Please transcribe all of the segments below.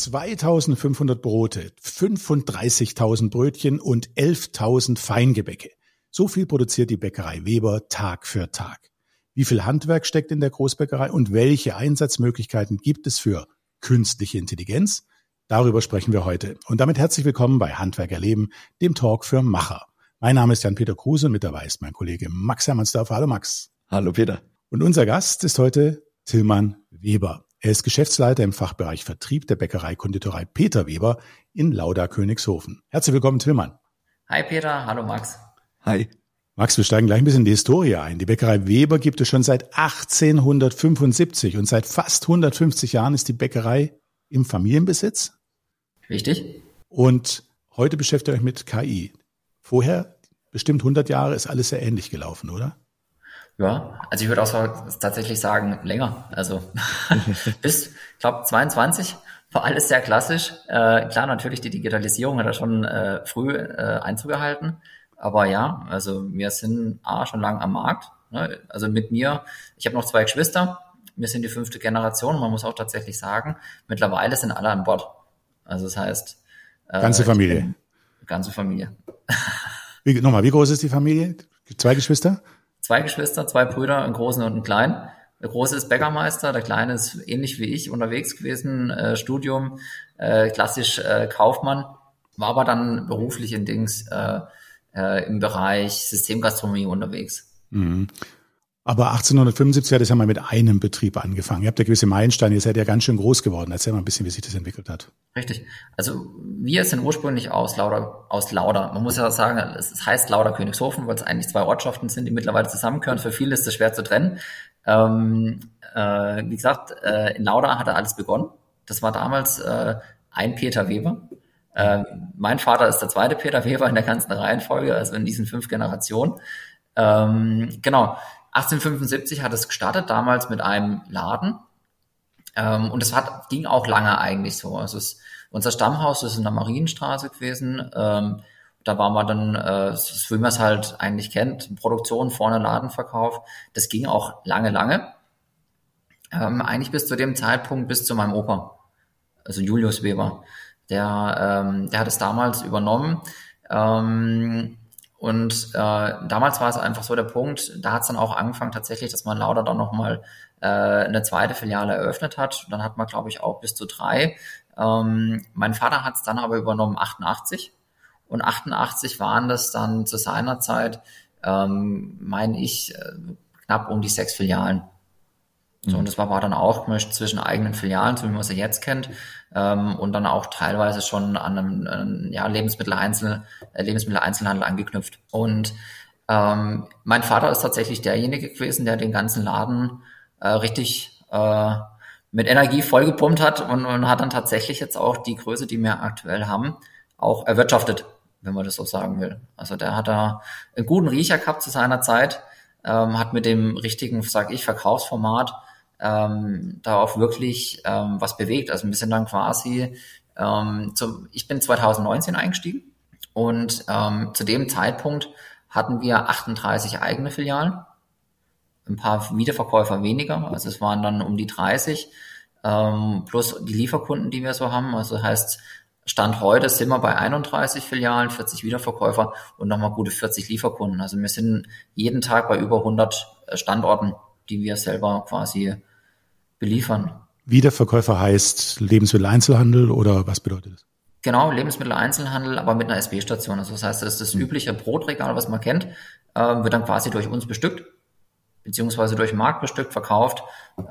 2500 Brote, 35.000 Brötchen und 11.000 Feingebäcke. So viel produziert die Bäckerei Weber Tag für Tag. Wie viel Handwerk steckt in der Großbäckerei und welche Einsatzmöglichkeiten gibt es für künstliche Intelligenz? Darüber sprechen wir heute. Und damit herzlich willkommen bei Handwerk erleben, dem Talk für Macher. Mein Name ist Jan-Peter Kruse und mit dabei ist mein Kollege Max Hermannsdorfer. Hallo Max. Hallo Peter. Und unser Gast ist heute Tillmann Weber. Er ist Geschäftsleiter im Fachbereich Vertrieb der Bäckerei-Konditorei Peter Weber in Lauda-Königshofen. Herzlich willkommen, Tillmann. Hi Peter, hallo Max. Hi. Max, wir steigen gleich ein bisschen in die Historie ein. Die Bäckerei Weber gibt es schon seit 1875 und seit fast 150 Jahren ist die Bäckerei im Familienbesitz. Richtig. Und heute beschäftigt ihr euch mit KI. Vorher, bestimmt 100 Jahre, ist alles sehr ähnlich gelaufen, oder? Ja, also ich würde auch tatsächlich sagen, länger. Also bis, ich glaube, 22 war alles sehr klassisch. Klar, natürlich die Digitalisierung hat da schon früh Einzug gehalten. Aber ja, also wir sind schon lange am Markt. Ne? Also mit mir, ich habe noch 2 Geschwister. Wir sind die 5. Generation. Man muss auch tatsächlich sagen, mittlerweile sind alle an Bord. Also das heißt... ganze Familie? Ganze Familie. Wie groß ist die Familie? 2 Geschwister? 2 Geschwister, 2 Brüder, einen großen und einen kleinen. Der große ist Bäckermeister, der kleine ist ähnlich wie ich unterwegs gewesen, Studium, klassisch Kaufmann, war aber dann beruflich im Bereich Systemgastronomie unterwegs. Mhm. Aber 1875 hat es ja mal mit einem Betrieb angefangen. Ihr habt ja gewisse Meilensteine, ihr seid ja ganz schön groß geworden. Erzähl mal ein bisschen, wie sich das entwickelt hat. Richtig. Also wir sind ursprünglich aus Lauda. Man muss ja sagen, es heißt Lauda-Königshofen, weil es eigentlich 2 Ortschaften sind, die mittlerweile zusammengehören. Für viele ist es schwer zu trennen. Wie gesagt, in Lauda hatte alles begonnen. Das war damals ein Peter Weber. Mein Vater ist der 2. Peter Weber in der ganzen Reihenfolge, also in diesen 5 Generationen. Genau. 1875 hat es gestartet, damals mit einem Laden. Und es ging auch lange eigentlich so. Also unser Stammhaus ist in der Marienstraße gewesen. Da waren wir dann, wie man es halt eigentlich kennt, Produktion, vorne Ladenverkauf. Das ging auch lange. Eigentlich bis zu dem Zeitpunkt, bis zu meinem Opa, also Julius Weber. Der hat es damals übernommen. Und damals war es einfach so der Punkt, da hat es dann auch angefangen tatsächlich, dass man Lauda dann nochmal eine 2. Filiale eröffnet hat. Dann hat man, glaube ich, auch bis zu 3. Mein Vater hat es dann aber übernommen 88. Und 88 waren das dann zu seiner Zeit, meine ich, knapp um die 6 Filialen. So, und das war dann auch gemischt zwischen eigenen Filialen, so wie man sie jetzt kennt, und dann auch teilweise schon an einem Lebensmitteleinzelhandel angeknüpft. Und mein Vater ist tatsächlich derjenige gewesen, der den ganzen Laden richtig mit Energie vollgepumpt hat und hat dann tatsächlich jetzt auch die Größe, die wir aktuell haben, auch erwirtschaftet, wenn man das so sagen will. Also der hat da einen guten Riecher gehabt zu seiner Zeit, hat mit dem richtigen, sag ich, Verkaufsformat da auch wirklich was bewegt. Also wir sind dann quasi, ich bin 2019 eingestiegen und zu dem Zeitpunkt hatten wir 38 eigene Filialen, ein paar Wiederverkäufer weniger, also es waren dann um die 30, plus die Lieferkunden, die wir so haben. Also das heißt, Stand heute sind wir bei 31 Filialen, 40 Wiederverkäufer und nochmal gute 40 Lieferkunden. Also wir sind jeden Tag bei über 100 Standorten, die wir selber quasi beliefern. Wiederverkäufer heißt Lebensmitteleinzelhandel oder was bedeutet das? Genau, Lebensmitteleinzelhandel, aber mit einer SB-Station. Also das heißt, das ist das übliche Brotregal, was man kennt, wird dann quasi durch uns bestückt, beziehungsweise durch den Markt bestückt, verkauft.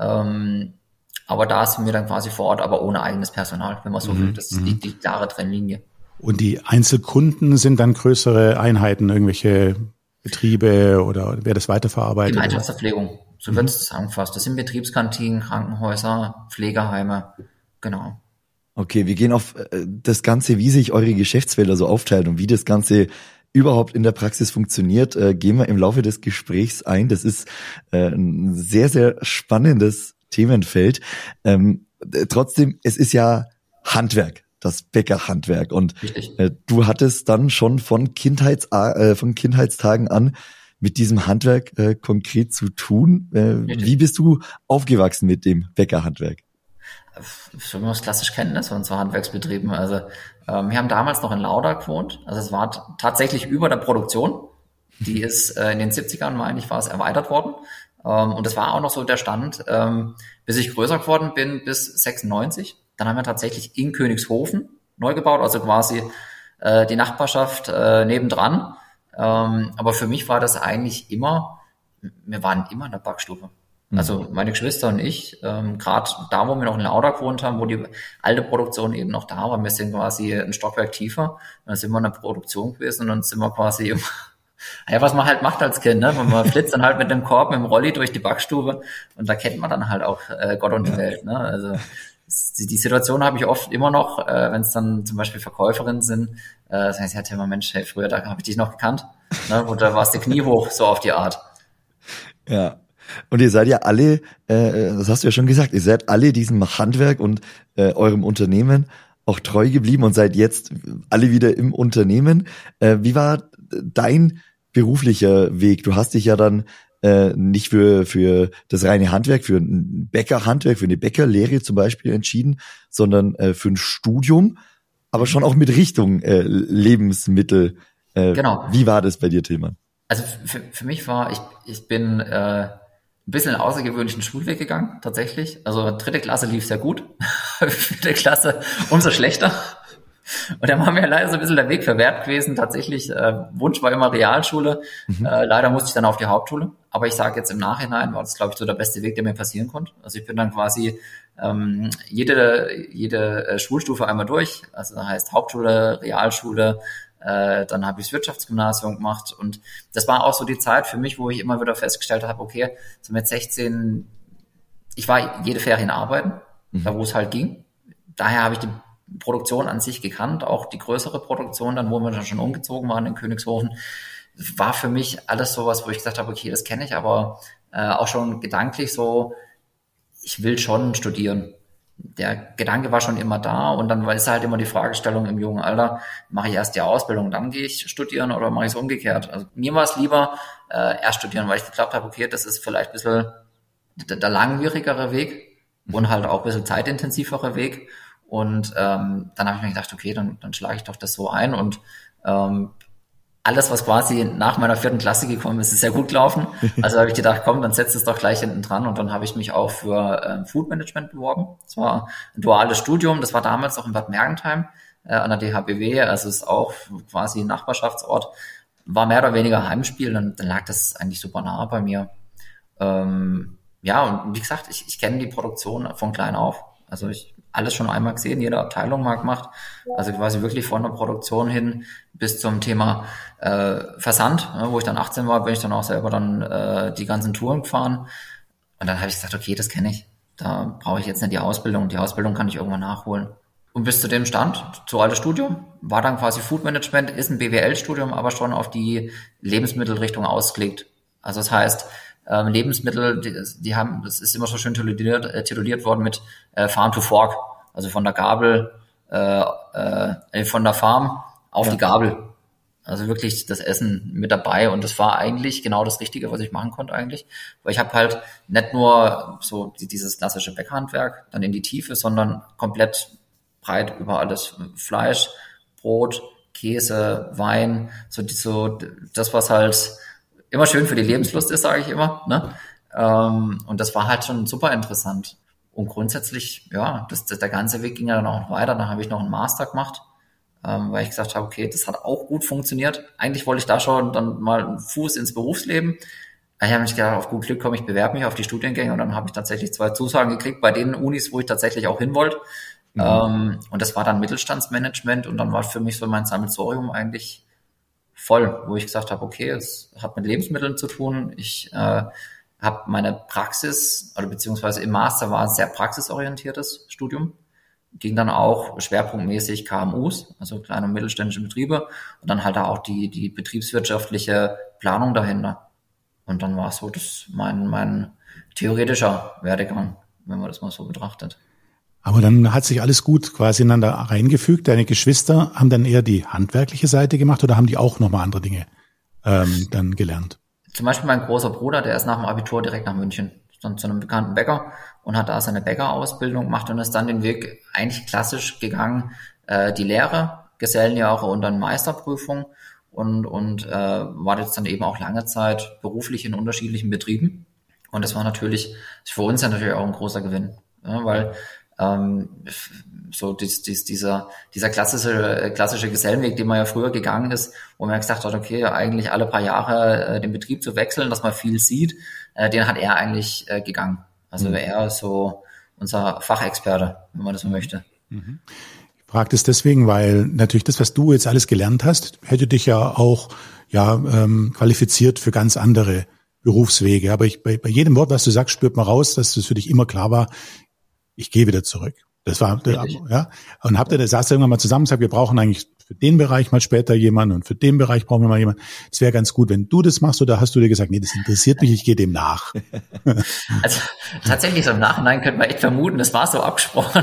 Aber da sind wir dann quasi vor Ort, aber ohne eigenes Personal, wenn man so will. Das ist die klare Trennlinie. Und die Einzelkunden sind dann größere Einheiten, irgendwelche Betriebe oder wer das weiterverarbeitet? Gemeinschaftsverpflegung, so wird es zusammengefasst. Das sind Betriebskantinen, Krankenhäuser, Pflegeheime, genau. Okay, wir gehen auf das Ganze, wie sich eure Geschäftsfelder so aufteilen und wie das Ganze überhaupt in der Praxis funktioniert, gehen wir im Laufe des Gesprächs ein. Das ist ein sehr, sehr spannendes Themenfeld. Trotzdem, es ist ja Handwerk, das Bäckerhandwerk. Und du hattest dann schon von Kindheitstagen an mit diesem Handwerk konkret zu tun. Wie bist du aufgewachsen mit dem Bäckerhandwerk? so wie man es klassisch kennt, ne, so Handwerksbetrieben. Also wir haben damals noch in Lauda gewohnt. Also es war tatsächlich über der Produktion. Die ist in den 70ern, meine ich, war es erweitert worden. Und das war auch noch so der Stand, bis ich größer geworden bin, bis 96. Dann haben wir tatsächlich in Königshofen neu gebaut, also quasi die Nachbarschaft nebendran. Aber für mich war das eigentlich immer, wir waren immer in der Backstube. Also meine Geschwister und ich, gerade da, wo wir noch in Lauda gewohnt haben, wo die alte Produktion eben noch da war, wir sind quasi ein Stockwerk tiefer, dann sind wir in der Produktion gewesen und dann sind wir quasi immer, ja, was man halt macht als Kind, ne? Man flitzt dann halt mit dem Korb, mit dem Rolli durch die Backstube und da kennt man dann halt auch Gott und die Welt, ne? Also die Situation habe ich oft immer noch, wenn es dann zum Beispiel Verkäuferinnen sind, sagen sie, ja, Tim, Mensch, hey, früher, da habe ich dich noch gekannt, ne? Oder warst du Knie hoch, so auf die Art. Ja. Und ihr seid ja alle, das hast du ja schon gesagt, ihr seid alle diesem Handwerk und eurem Unternehmen auch treu geblieben und seid jetzt alle wieder im Unternehmen. Wie war dein beruflicher Weg? Du hast dich ja dann nicht für das reine Handwerk, für ein Bäckerhandwerk, für eine Bäckerlehre zum Beispiel entschieden, sondern für ein Studium, aber schon auch mit Richtung Lebensmittel. Genau. Wie war das bei dir, Tillmann? Also für mich war, ich bin ein bisschen einen außergewöhnlichen Schulweg gegangen, tatsächlich. Also 3. Klasse lief sehr gut, 4. Klasse umso schlechter. Und dann war mir leider so ein bisschen der Weg verwehrt gewesen. Tatsächlich, Wunsch war immer Realschule. Leider musste ich dann auf die Hauptschule. Aber ich sage jetzt im Nachhinein, war das, glaube ich, so der beste Weg, der mir passieren konnte. Also ich bin dann quasi jede Schulstufe einmal durch. Also das heißt Hauptschule, Realschule, dann habe ich das Wirtschaftsgymnasium gemacht und das war auch so die Zeit für mich, wo ich immer wieder festgestellt habe, okay, so mit 16, ich war jede Ferien arbeiten, da wo es halt ging. Daher habe ich die Produktion an sich gekannt, auch die größere Produktion, dann wo wir dann schon umgezogen waren in Königshofen, war für mich alles sowas, wo ich gesagt habe, okay, das kenne ich, aber auch schon gedanklich so, ich will schon studieren. Der Gedanke war schon immer da und dann ist halt immer die Fragestellung im jungen Alter, mache ich erst die Ausbildung, dann gehe ich studieren oder mache ich es umgekehrt? Also mir war es lieber erst studieren, weil ich geglaubt habe, okay, das ist vielleicht ein bisschen der langwierigere Weg und halt auch ein bisschen zeitintensivere Weg und dann habe ich mir gedacht, okay, dann schlage ich doch das so ein und alles, was quasi nach meiner 4. Klasse gekommen ist, ist sehr gut gelaufen. Also habe ich gedacht, komm, dann setzt es doch gleich hinten dran. Und dann habe ich mich auch für Food Management beworben. Das war ein duales Studium. Das war damals auch in Bad Mergentheim an der DHBW. Also ist auch quasi ein Nachbarschaftsort. War mehr oder weniger Heimspiel. Dann lag das eigentlich super nah bei mir. Ja, und wie gesagt, ich kenne die Produktion von klein auf. Also ich alles schon einmal gesehen, jede Abteilung mal gemacht. Also quasi wirklich von der Produktion hin bis zum Thema Versand, wo ich dann 18 war, bin ich dann auch selber dann die ganzen Touren gefahren. Und dann habe ich gesagt, okay, das kenne ich. Da brauche ich jetzt nicht die Ausbildung. Die Ausbildung kann ich irgendwann nachholen. Und bis zu dem Stand, zu altes Studium, war dann quasi Food Management, ist ein BWL-Studium, aber schon auf die Lebensmittelrichtung ausgelegt. Also das heißt, Lebensmittel, die haben, das ist immer so schön tituliert worden mit Farm to Fork, also von der Gabel, von der Farm auf die Gabel. Also wirklich das Essen mit dabei und das war eigentlich genau das Richtige, was ich machen konnte eigentlich. Weil ich habe halt nicht nur so dieses klassische Bäckerhandwerk dann in die Tiefe, sondern komplett breit über alles. Fleisch, Brot, Käse, Wein, so das, was halt immer schön für die Lebenslust ist, sage ich immer. Ne? Und das war halt schon super interessant. Und grundsätzlich, ja, der ganze Weg ging ja dann auch noch weiter. Dann habe ich noch einen Master gemacht, weil ich gesagt habe, okay, das hat auch gut funktioniert. Eigentlich wollte ich da schon dann mal einen Fuß ins Berufsleben. Ich habe mich gedacht, auf gut Glück komme ich, bewerbe mich auf die Studiengänge und dann habe ich tatsächlich 2 Zusagen gekriegt bei den Unis, wo ich tatsächlich auch hin wollte. Und das war dann Mittelstandsmanagement und dann war für mich so mein Sammelsurium eigentlich voll, wo ich gesagt habe, okay, es hat mit Lebensmitteln zu tun. Ich habe meine Praxis, oder beziehungsweise im Master war ein sehr praxisorientiertes Studium. Ging dann auch schwerpunktmäßig KMUs, also kleine und mittelständische Betriebe und dann halt auch die betriebswirtschaftliche Planung dahinter. Und dann war es so, das mein theoretischer Werdegang, wenn man das mal so betrachtet. Aber dann hat sich alles gut quasi ineinander reingefügt. Deine Geschwister haben dann eher die handwerkliche Seite gemacht oder haben die auch nochmal andere Dinge dann gelernt? Zum Beispiel mein großer Bruder, der ist nach dem Abitur direkt nach München. dann zu einem bekannten Bäcker und hat da seine Bäckerausbildung gemacht und ist dann den Weg eigentlich klassisch gegangen, die Lehre, Gesellenjahre und dann Meisterprüfung und war jetzt dann eben auch lange Zeit beruflich in unterschiedlichen Betrieben. Und das war natürlich für uns ja natürlich auch ein großer Gewinn, ja, weil so dieser klassische Gesellenweg, den man ja früher gegangen ist, wo man ja gesagt hat, okay, eigentlich alle paar Jahre den Betrieb zu wechseln, dass man viel sieht, den hat er eigentlich gegangen. Also er ist so unser Fachexperte, wenn man das so möchte. Ich frage das deswegen, weil natürlich das, was du jetzt alles gelernt hast, hätte dich ja auch qualifiziert für ganz andere Berufswege. Aber bei jedem Wort, was du sagst, spürt man raus, dass es für dich immer klar war, ich gehe wieder zurück. Das war, ja. Und saß irgendwann mal zusammen und gesagt, wir brauchen eigentlich für den Bereich mal später jemanden und für den Bereich brauchen wir mal jemanden. Es wäre ganz gut, wenn du das machst, oder hast du dir gesagt, nee, das interessiert mich, ich gehe dem nach. Also tatsächlich so im Nachhinein könnte man echt vermuten, das war so abgesprochen.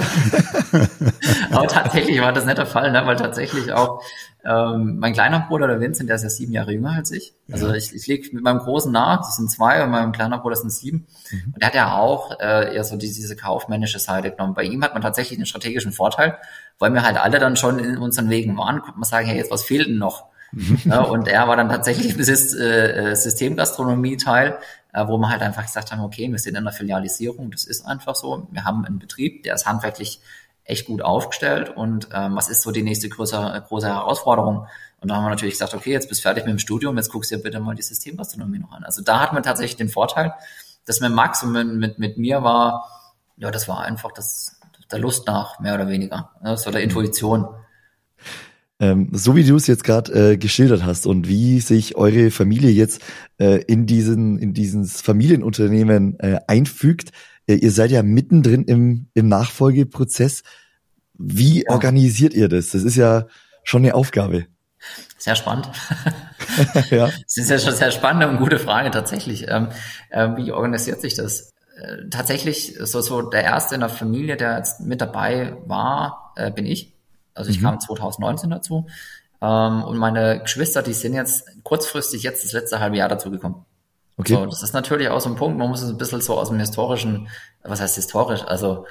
Aber tatsächlich war das nicht der Fall, ne? Weil tatsächlich auch mein kleiner Bruder, der Vincent, der ist ja 7 Jahre jünger als ich. Also ich liege mit meinem Großen nach, das sind 2 und meinem kleinen Bruder sind 7. Und der hat ja auch eher so diese kaufmännische Seite genommen. Bei ihm hat man tatsächlich einen strategischen Vorteil, weil wir halt alle dann schon in unseren Wegen waren, konnte man sagen, hey, jetzt was fehlt denn noch? Ja, und er war dann tatsächlich im Systemgastronomie-Teil, wo wir halt einfach gesagt haben, okay, wir sind in der Filialisierung, das ist einfach so. Wir haben einen Betrieb, der ist handwerklich echt gut aufgestellt und was ist so die nächste große Herausforderung? Und da haben wir natürlich gesagt, okay, jetzt bist du fertig mit dem Studium, jetzt guckst du dir bitte mal die Systemgastronomie noch an. Also da hat man tatsächlich den Vorteil, dass mit Max und mit mir war, ja, das war einfach der Lust nach, mehr oder weniger, ne? So der Intuition. So wie du es jetzt gerade geschildert hast und wie sich eure Familie jetzt in dieses Familienunternehmen einfügt, ihr seid ja mittendrin im Nachfolgeprozess. Wie organisiert ihr das? Das ist ja schon eine Aufgabe. Sehr spannend. Ja. Das ist ja schon sehr spannende und gute Frage tatsächlich. Wie organisiert sich das? Tatsächlich so der Erste in der Familie, der jetzt mit dabei war, bin ich. Also ich kam 2019 dazu. Und meine Geschwister, die sind jetzt kurzfristig das letzte halbe Jahr dazu gekommen. Okay. So, das ist natürlich auch so ein Punkt, man muss es ein bisschen so aus dem historischen, was heißt historisch, also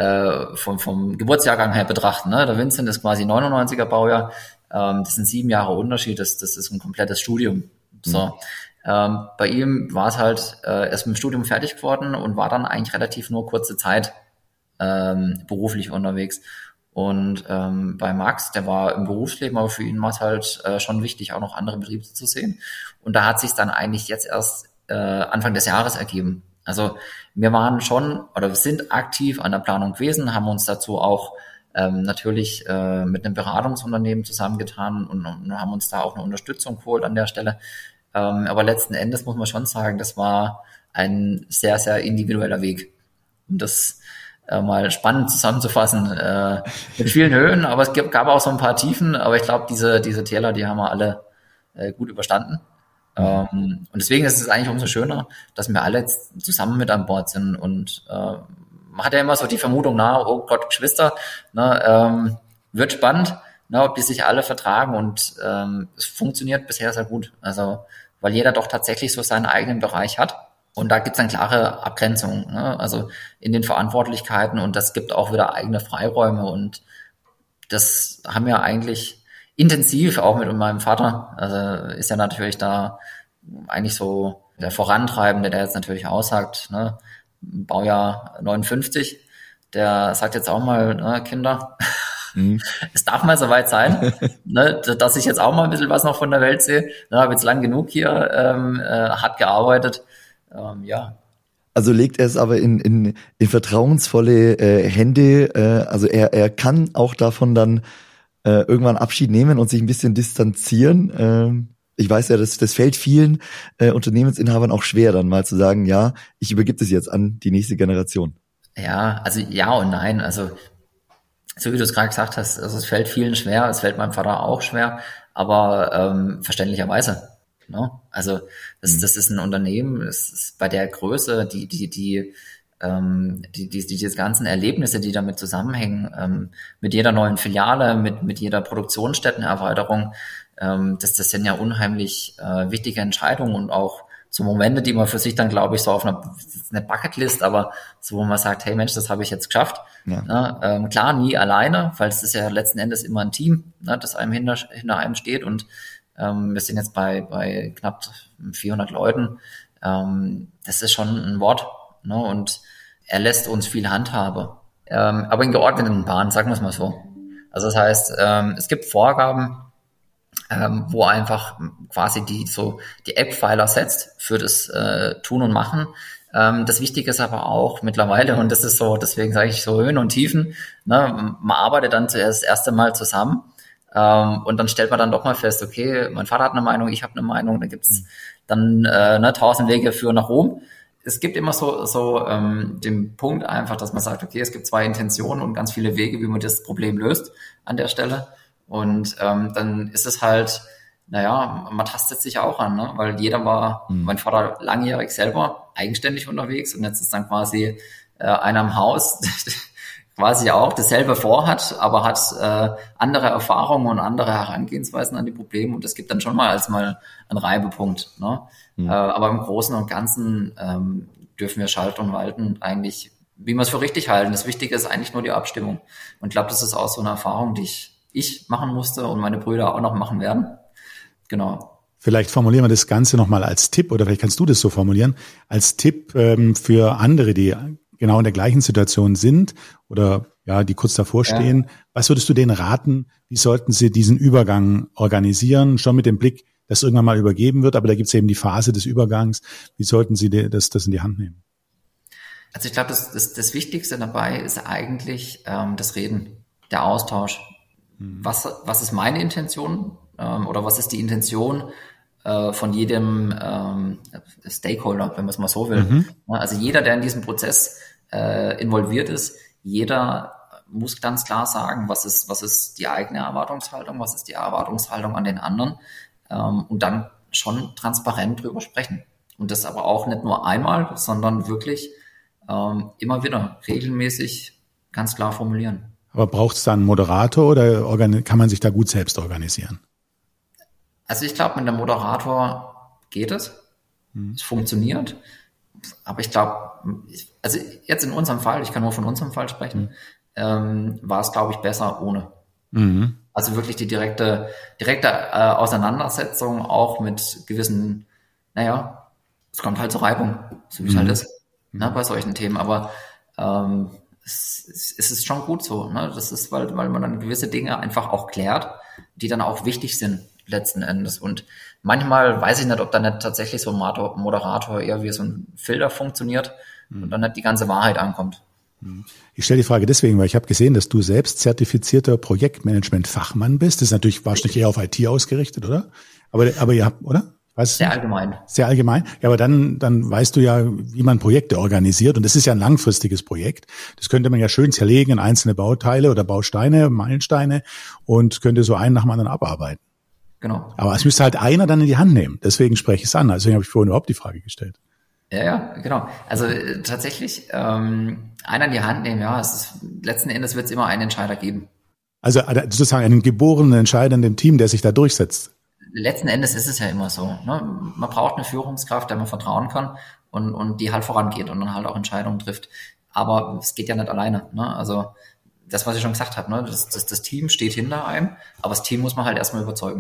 vom Geburtsjahrgang her betrachten. Ne? Der Vincent ist quasi 99er Baujahr, das sind 7 Jahre Unterschied, das ist ein komplettes Studium. So, bei ihm war es halt erst mit dem Studium fertig geworden und war dann eigentlich relativ nur kurze Zeit beruflich unterwegs. Und bei Max, der war im Berufsleben, aber für ihn war es halt schon wichtig, auch noch andere Betriebe zu sehen. Und da hat sich dann eigentlich jetzt erst Anfang des Jahres ergeben. Also wir waren schon oder wir sind aktiv an der Planung gewesen, haben uns dazu auch natürlich mit einem Beratungsunternehmen zusammengetan und haben uns da auch eine Unterstützung geholt an der Stelle. Aber letzten Endes muss man schon sagen, das war ein sehr, sehr individueller Weg. Und das mal spannend zusammenzufassen, mit vielen Höhen, aber es gab auch so ein paar Tiefen, aber ich glaube, diese Täler, die haben wir alle gut überstanden. Und deswegen ist es eigentlich umso schöner, dass wir alle jetzt zusammen mit an Bord sind und man hat ja immer so die Vermutung, oh Gott, Geschwister, wird spannend, ob die sich alle vertragen und es funktioniert bisher sehr gut, also weil jeder doch tatsächlich so seinen eigenen Bereich hat. Und da gibt's dann klare Abgrenzungen, ne? Also in den Verantwortlichkeiten und das gibt auch wieder eigene Freiräume und das haben wir eigentlich intensiv auch mit meinem Vater. Also ist ja natürlich da eigentlich so der Vorantreibende, der jetzt natürlich aussagt, ne? Baujahr 59, der sagt jetzt auch mal, ne, Kinder, es darf mal soweit sein, ne, dass ich jetzt auch mal ein bisschen was noch von der Welt sehe. Ich habe jetzt lang genug hier hart gearbeitet. Ja. Also legt er es aber in vertrauensvolle Hände. Also er kann auch davon dann irgendwann Abschied nehmen und sich ein bisschen distanzieren. Ich weiß ja, das fällt vielen Unternehmensinhabern auch schwer, dann mal zu sagen, ja, ich übergebe das jetzt an die nächste Generation. Ja, also ja und nein. Also so wie du es gerade gesagt hast, also es fällt vielen schwer, es fällt meinem Vater auch schwer, aber verständlicherweise. No? Also das ist ein Unternehmen, es ist bei der Größe, die ganzen Erlebnisse, die damit zusammenhängen, mit jeder neuen Filiale, mit jeder Produktionsstättenerweiterung, das sind ja unheimlich wichtige Entscheidungen und auch so Momente, die man für sich dann, glaube ich, so auf eine Bucketlist, aber so, wo man sagt, hey Mensch, das habe ich jetzt geschafft. Ja. Ne? Klar, nie alleine, weil es ist ja letzten Endes immer ein Team, ne, das einem hinter einem steht und wir sind jetzt bei knapp 400 Leuten. Das ist schon ein Wort, ne? Und er lässt uns viel Handhabe, aber in geordneten Bahnen, sagen wir es mal so. Also das heißt, es gibt Vorgaben, wo einfach quasi die Eckpfeiler setzt für das Tun und Machen. Das Wichtige ist aber auch mittlerweile, und das ist so, deswegen sage ich so Höhen und Tiefen, ne, man arbeitet dann zuerst das erste Mal zusammen und dann stellt man dann doch mal fest, okay, mein Vater hat eine Meinung, ich habe eine Meinung, da gibt's dann 1000 Wege führen nach Rom. Es gibt immer so den Punkt einfach, dass man sagt, okay, es gibt 2 Intentionen und ganz viele Wege, wie man das Problem löst an der Stelle. Und dann ist es halt, man tastet sich auch an, ne? Weil jeder war, mein Vater langjährig selber eigenständig unterwegs und jetzt ist dann quasi einer im Haus, quasi auch dasselbe vorhat, aber hat andere Erfahrungen und andere Herangehensweisen an die Probleme und das gibt dann schon mal einen Reibepunkt, ne? Aber im Großen und Ganzen dürfen wir schalten und walten eigentlich, wie wir es für richtig halten. Das Wichtige ist eigentlich nur die Abstimmung. Und ich glaube, das ist auch so eine Erfahrung, die ich machen musste und meine Brüder auch noch machen werden. Genau. Vielleicht formulieren wir das Ganze nochmal als Tipp, oder vielleicht kannst du das so formulieren, als Tipp für andere, die genau in der gleichen Situation sind oder ja, die kurz davor stehen. Ja. Was würdest du denen raten? Wie sollten sie diesen Übergang organisieren? Schon mit dem Blick, dass irgendwann mal übergeben wird, aber da gibt es eben die Phase des Übergangs. Wie sollten sie das in die Hand nehmen? Also ich glaube, das Wichtigste dabei ist eigentlich das Reden, der Austausch. Was ist meine Intention oder was ist die Intention von jedem Stakeholder, wenn man es mal so will. Also jeder, der in diesem Prozess involviert ist, jeder muss ganz klar sagen, was ist die eigene Erwartungshaltung, was ist die Erwartungshaltung an den anderen und dann schon transparent drüber sprechen. Und das aber auch nicht nur einmal, sondern wirklich immer wieder regelmäßig ganz klar formulieren. Aber braucht es da einen Moderator oder kann man sich da gut selbst organisieren? Also ich glaube, mit einem Moderator geht es. Es funktioniert. Aber ich glaube, also jetzt in unserem Fall, ich kann nur von unserem Fall sprechen, war es, glaube ich, besser ohne. Also wirklich die direkte Auseinandersetzung auch mit gewissen, es kommt halt zur Reibung, so wie es halt ist, bei solchen Themen. Aber es ist schon gut so. Ne? Das ist, weil man dann gewisse Dinge einfach auch klärt, die dann auch wichtig sind letzten Endes. Und manchmal weiß ich nicht, ob da nicht tatsächlich so ein Moderator eher wie so ein Filter funktioniert und dann nicht die ganze Wahrheit ankommt. Ich stelle die Frage deswegen, weil ich habe gesehen, dass du selbst zertifizierter Projektmanagement-Fachmann bist. Das ist natürlich wahrscheinlich eher auf IT ausgerichtet, oder? Aber ihr habt, oder? Sehr allgemein. Sehr allgemein. Ja, aber dann weißt du ja, wie man Projekte organisiert. Und das ist ja ein langfristiges Projekt. Das könnte man ja schön zerlegen in einzelne Bauteile oder Bausteine, Meilensteine und könnte so einen nach dem anderen abarbeiten. Genau. Aber es müsste halt einer dann in die Hand nehmen. Deswegen spreche ich es an. Deswegen habe ich vorhin überhaupt die Frage gestellt. Ja, genau. Also tatsächlich einer in die Hand nehmen, letzten Endes wird es immer einen Entscheider geben. Also sozusagen einen geborenen Entscheider in dem Team, der sich da durchsetzt. Letzten Endes ist es ja immer so. Ne? Man braucht eine Führungskraft, der man vertrauen kann und die halt vorangeht und dann halt auch Entscheidungen trifft. Aber es geht ja nicht alleine. Ne? Also das, was ich schon gesagt habe, ne? Das Team steht hinter einem, aber das Team muss man halt erstmal überzeugen.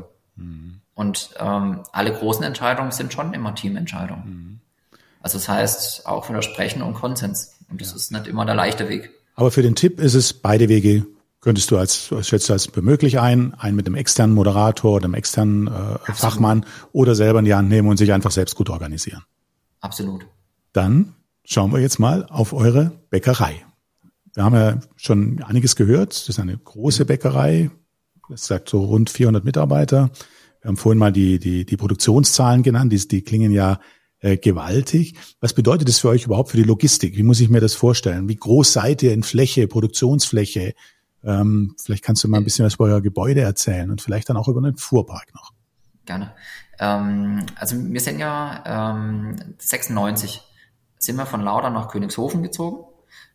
Und alle großen Entscheidungen sind schon immer Teamentscheidungen. Also das heißt auch wieder Sprechen und Konsens. Und das ist nicht immer der leichte Weg. Aber für den Tipp ist es, beide Wege könntest du schätzt du als möglich einen mit einem externen Moderator oder einem externen Fachmann oder selber in die Hand nehmen und sich einfach selbst gut organisieren. Absolut. Dann schauen wir jetzt mal auf eure Bäckerei. Wir haben ja schon einiges gehört. Das ist eine große Bäckerei. Das sagt so rund 400 Mitarbeiter. Wir haben vorhin mal die Produktionszahlen genannt. Die klingen ja gewaltig. Was bedeutet das für euch überhaupt für die Logistik? Wie muss ich mir das vorstellen? Wie groß seid ihr in Fläche, Produktionsfläche? Vielleicht kannst du mal ein bisschen was über euer Gebäude erzählen und vielleicht dann auch über den Fuhrpark noch. Gerne. Also wir sind ja 96 sind wir von Lauda nach Königshofen gezogen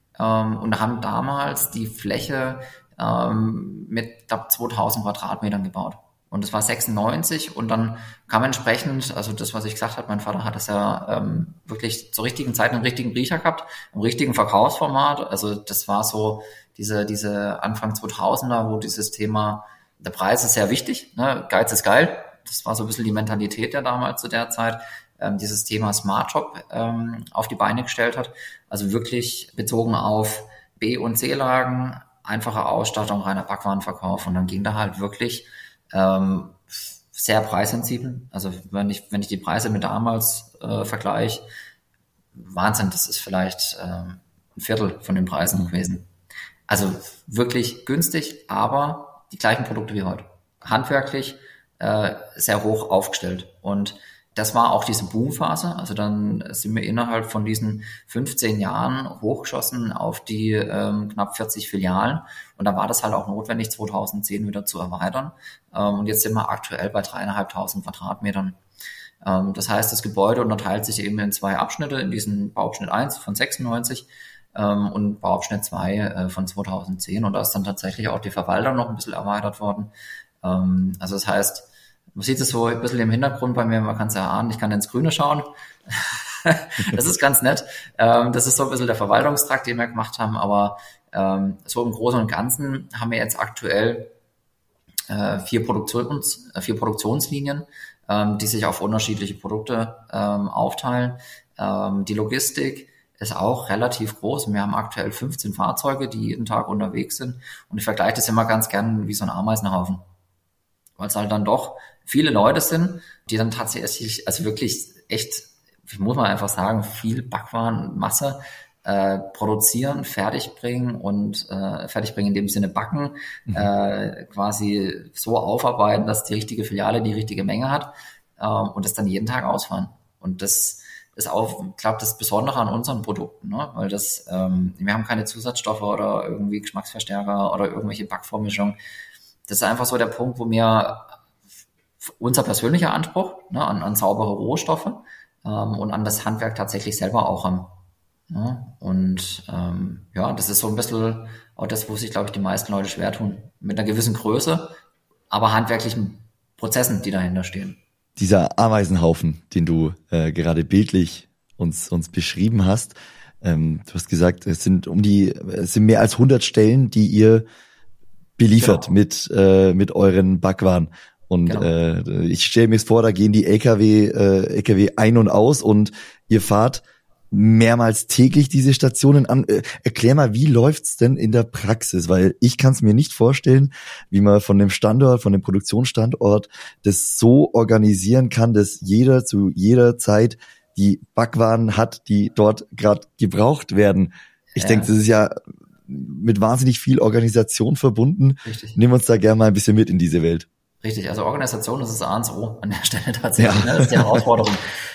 und haben damals die Fläche mit, glaube 2000 Quadratmetern gebaut. Und das war 96 und dann kam entsprechend, also das, was ich gesagt habe, mein Vater hat das ja wirklich zur richtigen Zeit einen richtigen Riecher gehabt, im richtigen Verkaufsformat. Also das war so diese Anfang 2000er, wo dieses Thema, der Preis ist sehr wichtig, ne? Geiz ist geil. Das war so ein bisschen die Mentalität der damals zu der Zeit, dieses Thema Smart Shop auf die Beine gestellt hat. Also wirklich bezogen auf B- und C-Lagen, einfache Ausstattung, reiner Backwarenverkauf. Und dann ging da halt wirklich sehr preissensibel. Also wenn ich die Preise mit damals vergleiche, Wahnsinn, das ist vielleicht ein Viertel von den Preisen gewesen. Also wirklich günstig, aber die gleichen Produkte wie heute. Handwerklich sehr hoch aufgestellt. Und das war auch diese Boomphase. Also dann sind wir innerhalb von diesen 15 Jahren hochgeschossen auf die knapp 40 Filialen. Und da war das halt auch notwendig, 2010 wieder zu erweitern. Und jetzt sind wir aktuell bei 3.500 Quadratmetern. Das heißt, das Gebäude unterteilt sich eben in 2 Abschnitte, in diesen Bauabschnitt 1 von 96 und Bauabschnitt 2 von 2010. Und da ist dann tatsächlich auch die Verwaltung noch ein bisschen erweitert worden. Also das heißt, man sieht es so ein bisschen im Hintergrund bei mir, man kann es ja ahnen, ich kann ins Grüne schauen. Das ist ganz nett. Das ist so ein bisschen der Verwaltungstrakt, den wir gemacht haben, aber so im Großen und Ganzen haben wir jetzt aktuell 4 Produktionslinien, die sich auf unterschiedliche Produkte aufteilen. Die Logistik ist auch relativ groß. Wir haben aktuell 15 Fahrzeuge, die jeden Tag unterwegs sind. Und ich vergleiche das immer ganz gern wie so ein Ameisenhaufen. Weil es halt dann doch viele Leute sind, die dann tatsächlich, also wirklich echt, muss man einfach sagen, viel Backwarenmasse produzieren, fertigbringen und fertigbringen in dem Sinne backen, quasi so aufarbeiten, dass die richtige Filiale die richtige Menge hat und das dann jeden Tag ausfahren. Und das ist auch, ich glaube, das Besondere an unseren Produkten, ne? Weil das, wir haben keine Zusatzstoffe oder irgendwie Geschmacksverstärker oder irgendwelche Backvormischungen. Das ist einfach so der Punkt, wo mir unser persönlicher Anspruch, ne, an saubere Rohstoffe und an das Handwerk tatsächlich selber auch haben. Ne? Und ja, das ist so ein bisschen auch das, wo sich, glaube ich, die meisten Leute schwer tun. Mit einer gewissen Größe, aber handwerklichen Prozessen, die dahinter stehen. Dieser Ameisenhaufen, den du gerade bildlich uns beschrieben hast, du hast gesagt, es sind mehr als 100 Stellen, die ihr beliefert, genau, mit euren Backwaren. Und genau, ich stelle mir vor, da gehen die LKW ein und aus und ihr fahrt mehrmals täglich diese Stationen an. Erklär mal, wie läuft's denn in der Praxis? Weil ich kann es mir nicht vorstellen, wie man von dem Produktionsstandort das so organisieren kann, dass jeder zu jeder Zeit die Backwaren hat, die dort gerade gebraucht werden. Ich denke, das ist ja mit wahnsinnig viel Organisation verbunden. Richtig. Nehmen wir uns da gerne mal ein bisschen mit in diese Welt. Richtig, also Organisation ist das A und O an der Stelle tatsächlich. Ja. Ne? Das ist die Herausforderung.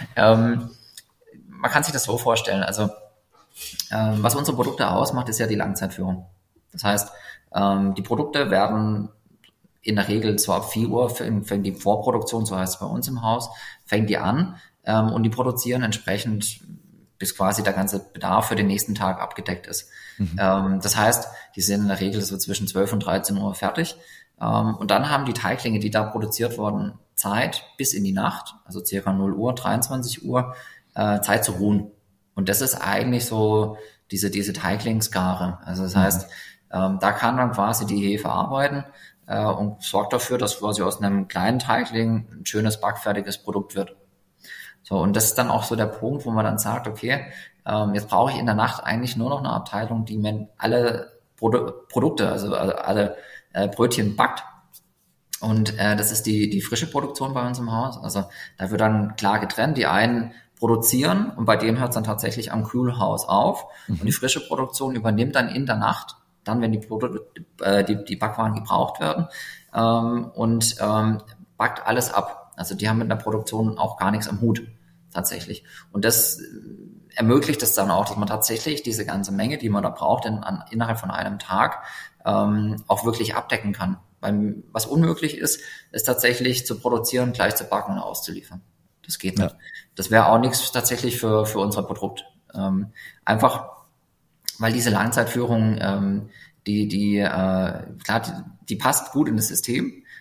Man kann sich das so vorstellen, also was unsere Produkte ausmacht, ist ja die Langzeitführung. Das heißt, die Produkte werden in der Regel so ab 4 Uhr fängt die Vorproduktion, so heißt es bei uns im Haus, fängt die an und die produzieren entsprechend, bis quasi der ganze Bedarf für den nächsten Tag abgedeckt ist. Das heißt, die sind in der Regel so zwischen 12 und 13 Uhr fertig. Und dann haben die Teiglinge, die da produziert wurden, Zeit bis in die Nacht, also circa 0 Uhr, 23 Uhr, Zeit zu ruhen. Und das ist eigentlich so diese Teiglingsgare. Also das heißt, da kann man quasi die Hefe arbeiten und sorgt dafür, dass quasi aus einem kleinen Teigling ein schönes, backfertiges Produkt wird. So, und das ist dann auch so der Punkt, wo man dann sagt, okay, jetzt brauche ich in der Nacht eigentlich nur noch eine Abteilung, die mir alle Produkte, also alle Brötchen backt. Und das ist die frische Produktion bei uns im Haus. Also da wird dann klar getrennt. Die einen produzieren und bei denen hört es dann tatsächlich am Kühlhaus auf. Und die frische Produktion übernimmt dann in der Nacht, dann wenn die Backwaren gebraucht werden und backt alles ab. Also die haben mit der Produktion auch gar nichts am Hut tatsächlich. Und das ermöglicht es dann auch, dass man tatsächlich diese ganze Menge, die man da braucht, innerhalb von einem Tag auch wirklich abdecken kann. Weil was unmöglich ist tatsächlich zu produzieren, gleich zu backen und auszuliefern. Das geht nicht. Ja. Das wäre auch nichts tatsächlich für unser Produkt. Einfach, weil diese Langzeitführung, die passt gut in das System.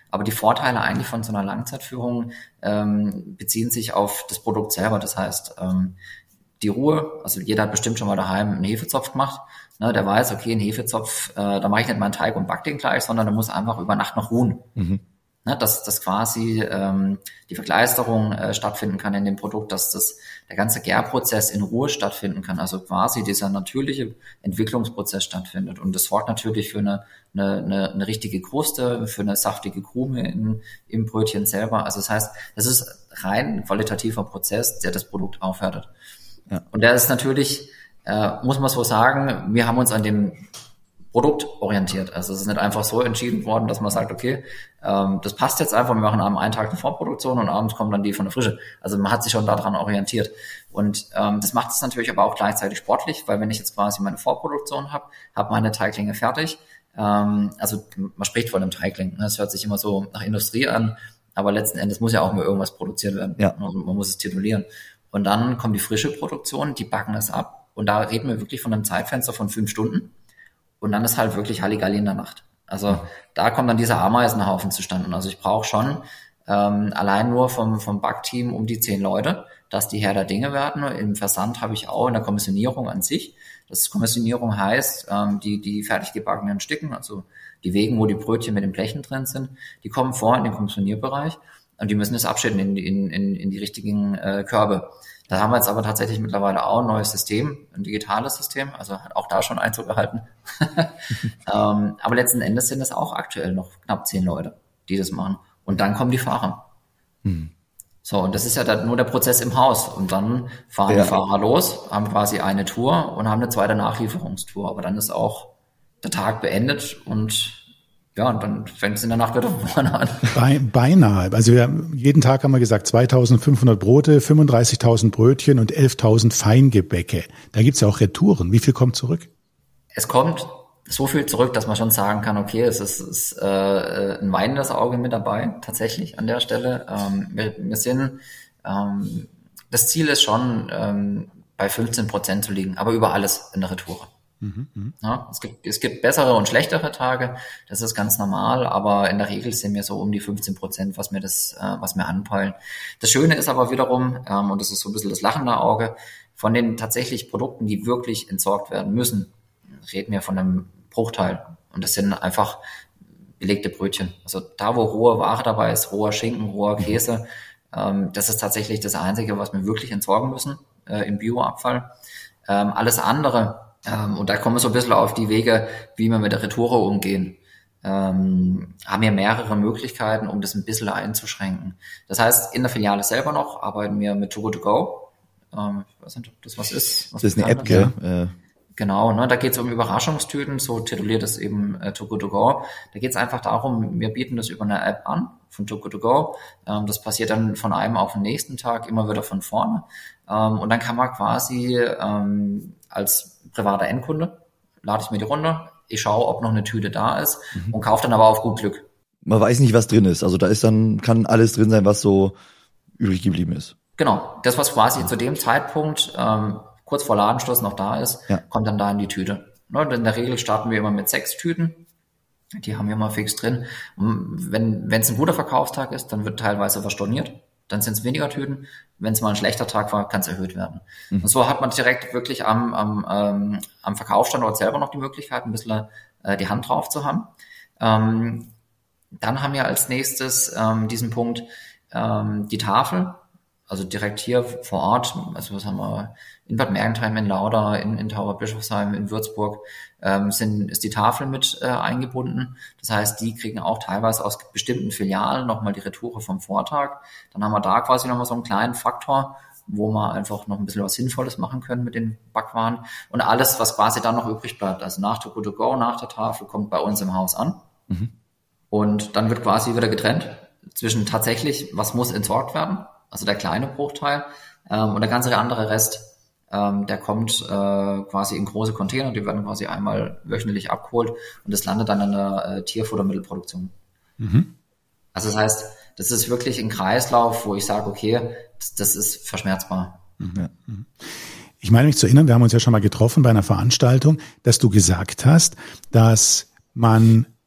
Aber die Vorteile eigentlich von so einer Langzeitführung beziehen sich auf das Produkt selber. Das heißt, die Ruhe, also jeder hat bestimmt schon mal daheim einen Hefezopf gemacht, ne, der weiß, okay, ein Hefezopf, da mache ich nicht meinen Teig und back den gleich, sondern der muss einfach über Nacht noch ruhen. Mhm. Ne, dass quasi die Verkleisterung stattfinden kann in dem Produkt, dass der ganze Gärprozess in Ruhe stattfinden kann, also quasi dieser natürliche Entwicklungsprozess stattfindet. Und das sorgt natürlich für eine richtige Kruste, für eine saftige Krume im Brötchen selber. Also das heißt, das ist rein ein qualitativer Prozess, der das Produkt aufwertet. Ja. Und der ist natürlich, muss man so sagen, wir haben uns an dem Produkt orientiert. Also es ist nicht einfach so entschieden worden, dass man sagt, okay, das passt jetzt einfach, wir machen am einen Tag eine Vorproduktion und abends kommt dann die von der Frische. Also man hat sich schon daran orientiert. Und das macht es natürlich aber auch gleichzeitig sportlich, weil wenn ich jetzt quasi meine Vorproduktion habe meine Teiglinge fertig, also man spricht von einem Teigling, das hört sich immer so nach Industrie an, aber letzten Endes muss ja auch mal irgendwas produziert werden. Ja. Also man muss es titulieren. Und dann kommt die frische Produktion, die backen das ab und da reden wir wirklich von einem Zeitfenster von 5 Stunden. Und dann ist halt wirklich Halligalli in der Nacht. Also da kommt dann dieser Ameisenhaufen zustande. Und also ich brauche schon allein nur vom Backteam um die 10 Leute, dass die Herr der Dinge werden. Im Versand habe ich auch in der Kommissionierung an sich. Das Kommissionierung heißt, die fertig gebackenen Stücken, also die Wegen, wo die Brötchen mit den Blechen drin sind, die kommen vor in den Kommissionierbereich und die müssen es abschütten in die richtigen Körbe. Da haben wir jetzt aber tatsächlich mittlerweile auch ein neues System, ein digitales System, also hat auch da schon Einzug gehalten. Aber letzten Endes sind es auch aktuell noch knapp 10 Leute, die das machen. Und dann kommen die Fahrer. So, und das ist ja dann nur der Prozess im Haus. Und dann fahren die Fahrer los, haben quasi eine Tour und haben eine zweite Nachlieferungstour. Aber dann ist auch der Tag beendet und dann fängt es in der Nacht wieder vorne an. Beinahe. Also jeden Tag haben wir gesagt 2.500 Brote, 35.000 Brötchen und 11.000 Feingebäcke. Da gibt's ja auch Retouren. Wie viel kommt zurück? Es kommt so viel zurück, dass man schon sagen kann, okay, es ist ein weinendes Auge mit dabei, tatsächlich an der Stelle. Wir sind, das Ziel ist schon, bei 15% zu liegen, aber über alles in der Retoure. Ja, es gibt bessere und schlechtere Tage, das ist ganz normal, aber in der Regel sind wir so um die 15%, was wir anpeilen. Das Schöne ist aber wiederum, und das ist so ein bisschen das lachende Auge, von den tatsächlich Produkten, die wirklich entsorgt werden müssen, reden wir von einem Bruchteil. Und das sind einfach belegte Brötchen. Also da, wo rohe Ware dabei ist, roher Schinken, roher Käse, das ist tatsächlich das Einzige, was wir wirklich entsorgen müssen im Bioabfall. Alles andere, und da kommen wir so ein bisschen auf die Wege, wie wir mit der Retoure umgehen, haben wir mehrere Möglichkeiten, um das ein bisschen einzuschränken. Das heißt, in der Filiale selber noch arbeiten wir mit Too Good To Go. Ich weiß nicht, ob das was ist. Das ist eine App, gell? Genau, ne, da geht es um Überraschungstüten, so tituliert es eben Too Good To Go. Da geht es einfach darum, wir bieten das über eine App an, von Too Good To Go. Das passiert dann von einem auf den nächsten Tag, immer wieder von vorne. Und dann kann man quasi als privater Endkunde, lade ich mir die runter, ich schaue, ob noch eine Tüte da ist und kaufe dann aber auf gut Glück. Man weiß nicht, was drin ist. Also da kann alles drin sein, was so übrig geblieben ist. Genau, das, was quasi zu dem Zeitpunkt kurz vor Ladenschluss noch da ist, kommt dann da in die Tüte. In der Regel starten wir immer mit 6 Tüten. Die haben wir immer fix drin. Und wenn es ein guter Verkaufstag ist, dann wird teilweise was storniert. Dann sind es weniger Tüten. Wenn es mal ein schlechter Tag war, kann es erhöht werden. Und so hat man direkt wirklich am Verkaufsstandort selber noch die Möglichkeit, ein bisschen die Hand drauf zu haben. Dann haben wir als nächstes diesen Punkt die Tafel. Also direkt hier vor Ort, also was haben wir in Bad Mergentheim, in Lauda, in Tauberbischofsheim, in Würzburg, ist die Tafel mit eingebunden. Das heißt, die kriegen auch teilweise aus bestimmten Filialen nochmal die Retoure vom Vortag. Dann haben wir da quasi nochmal so einen kleinen Faktor, wo wir einfach noch ein bisschen was Sinnvolles machen können mit den Backwaren. Und alles, was quasi dann noch übrig bleibt, also nach Too Good To Go, nach der Tafel, kommt bei uns im Haus an. Und dann wird quasi wieder getrennt zwischen tatsächlich, was muss entsorgt werden, also der kleine Bruchteil, und der ganze andere Rest, der kommt quasi in große Container, die werden quasi einmal wöchentlich abgeholt und das landet dann in der Tierfuttermittelproduktion. Also das heißt, das ist wirklich ein Kreislauf, wo ich sage, okay, das ist verschmerzbar. Ich meine mich zu erinnern, wir haben uns ja schon mal getroffen bei einer Veranstaltung, dass du gesagt hast, dass man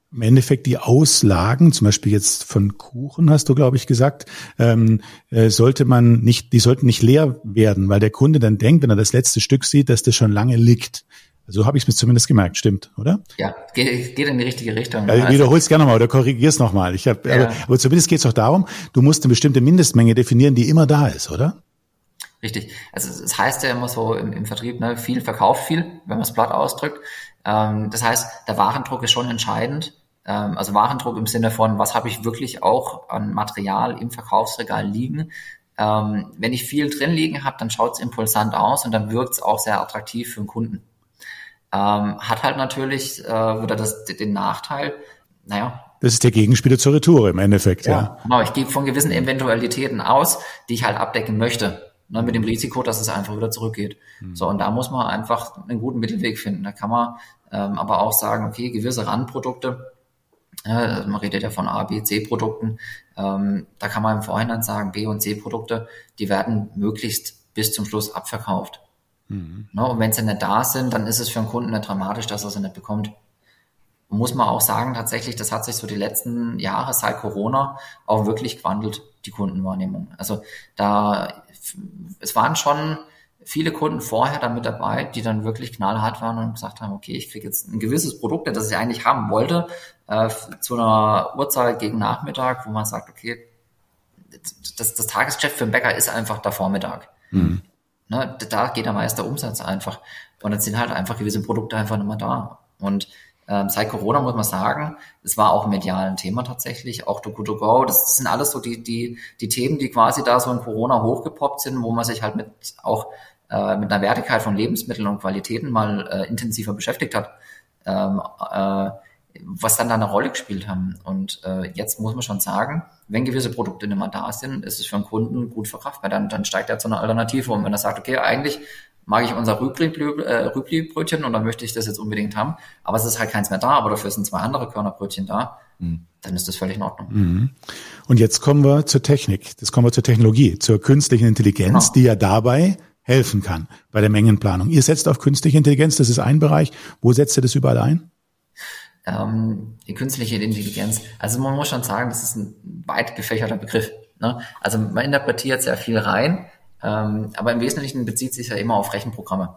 im Endeffekt die Auslagen, zum Beispiel jetzt von Kuchen, hast du, glaube ich, gesagt, die sollten nicht leer werden, weil der Kunde dann denkt, wenn er das letzte Stück sieht, dass das schon lange liegt. So habe ich es mir zumindest gemerkt, stimmt, oder? Ja, geht in die richtige Richtung. Wiederhol's gerne nochmal oder korrigier's nochmal. Aber zumindest geht es doch darum, du musst eine bestimmte Mindestmenge definieren, die immer da ist, oder? Richtig. Also es heißt ja immer so im Vertrieb, ne, viel verkauft viel, wenn man es platt ausdrückt. Das heißt, der Warendruck ist schon entscheidend. Also Warendruck im Sinne von, was habe ich wirklich auch an Material im Verkaufsregal liegen. Wenn ich viel drin liegen habe, dann schaut es impulsant aus und dann wirkt es auch sehr attraktiv für den Kunden. Hat halt natürlich wieder den Nachteil, das ist der Gegenspieler zur Retour im Endeffekt, ja. Genau, ich gehe von gewissen Eventualitäten aus, die ich halt abdecken möchte. Ne, mit dem Risiko, dass es einfach wieder zurückgeht. So, und da muss man einfach einen guten Mittelweg finden. Da kann man aber auch sagen, okay, gewisse Randprodukte, man redet ja von A, B, C-Produkten, da kann man im Vorhinein sagen, B- und C-Produkte, die werden möglichst bis zum Schluss abverkauft. Ne, und wenn sie nicht da sind, dann ist es für einen Kunden nicht dramatisch, dass er sie nicht bekommt. Muss man auch sagen, tatsächlich, das hat sich so die letzten Jahre seit Corona auch wirklich gewandelt, die Kundenwahrnehmung. Also es waren schon viele Kunden vorher da mit dabei, die dann wirklich knallhart waren und gesagt haben, okay, ich kriege jetzt ein gewisses Produkt, das ich eigentlich haben wollte, zu einer Uhrzeit gegen Nachmittag, wo man sagt, okay, das Tagesgeschäft für den Bäcker ist einfach der Vormittag. Ne, da geht der meiste Umsatz einfach. Und dann sind halt einfach gewisse Produkte einfach nicht mehr da. Und seit Corona muss man sagen, es war auch medial ein Thema tatsächlich, auch Too Good To Go. Das sind alles so die Themen, die quasi da so in Corona hochgepoppt sind, wo man sich halt mit einer Wertigkeit von Lebensmitteln und Qualitäten mal intensiver beschäftigt hat, was dann da eine Rolle gespielt haben. Und jetzt muss man schon sagen, wenn gewisse Produkte nicht mehr da sind, ist es für einen Kunden gut verkraftbar. Dann steigt er zu einer Alternative um. Wenn er sagt, okay, eigentlich mag ich unser Rübli-Brötchen und dann möchte ich das jetzt unbedingt haben, aber es ist halt keins mehr da, aber dafür sind 2 andere Körnerbrötchen da, dann ist das völlig in Ordnung. Und jetzt kommen wir zur Technik, zur Technologie, zur künstlichen Intelligenz, die ja dabei helfen kann bei der Mengenplanung. Ihr setzt auf künstliche Intelligenz, das ist ein Bereich. Wo setzt ihr das überall ein? Die künstliche Intelligenz, also man muss schon sagen, das ist ein weit gefächerter Begriff. Ne? Also man interpretiert sehr viel rein, aber im Wesentlichen bezieht sich ja immer auf Rechenprogramme,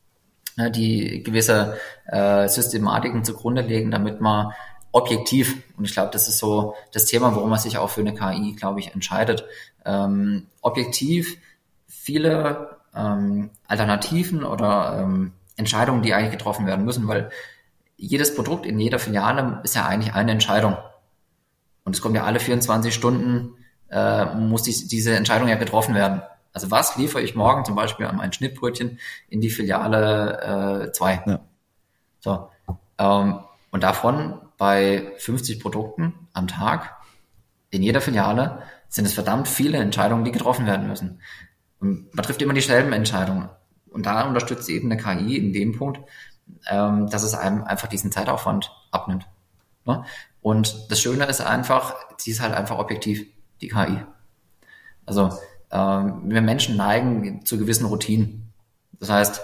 die gewisse Systematiken zugrunde legen, damit man objektiv, und ich glaube, das ist so das Thema, worum man sich auch für eine KI, glaube ich, entscheidet, objektiv viele Alternativen oder Entscheidungen, die eigentlich getroffen werden müssen, weil jedes Produkt in jeder Filiale ist ja eigentlich eine Entscheidung. Und es kommt ja alle 24 Stunden, muss diese Entscheidung ja getroffen werden. Also was liefere ich morgen zum Beispiel an mein Schnittbrötchen in die Filiale 2? Ja. So, und davon bei 50 Produkten am Tag in jeder Filiale sind es verdammt viele Entscheidungen, die getroffen werden müssen. Und man trifft immer dieselben Entscheidungen. Und da unterstützt eben eine KI in dem Punkt, dass es einem einfach diesen Zeitaufwand abnimmt. Ne? Und das Schöne ist einfach, sie ist halt einfach objektiv, die KI. Also wir Menschen neigen zu gewissen Routinen. Das heißt,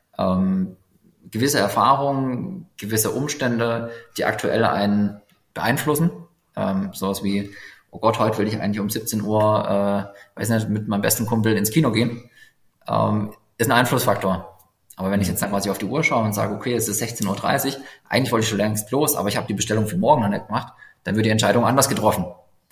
gewisse Erfahrungen, gewisse Umstände, die aktuell einen beeinflussen, sowas wie, oh Gott, heute will ich eigentlich um 17 Uhr, weiß nicht, mit meinem besten Kumpel ins Kino gehen, ist ein Einflussfaktor. Aber wenn ich jetzt dann quasi auf die Uhr schaue und sage, okay, es ist 16:30 Uhr, eigentlich wollte ich schon längst los, aber ich habe die Bestellung für morgen noch nicht gemacht, dann wird die Entscheidung anders getroffen.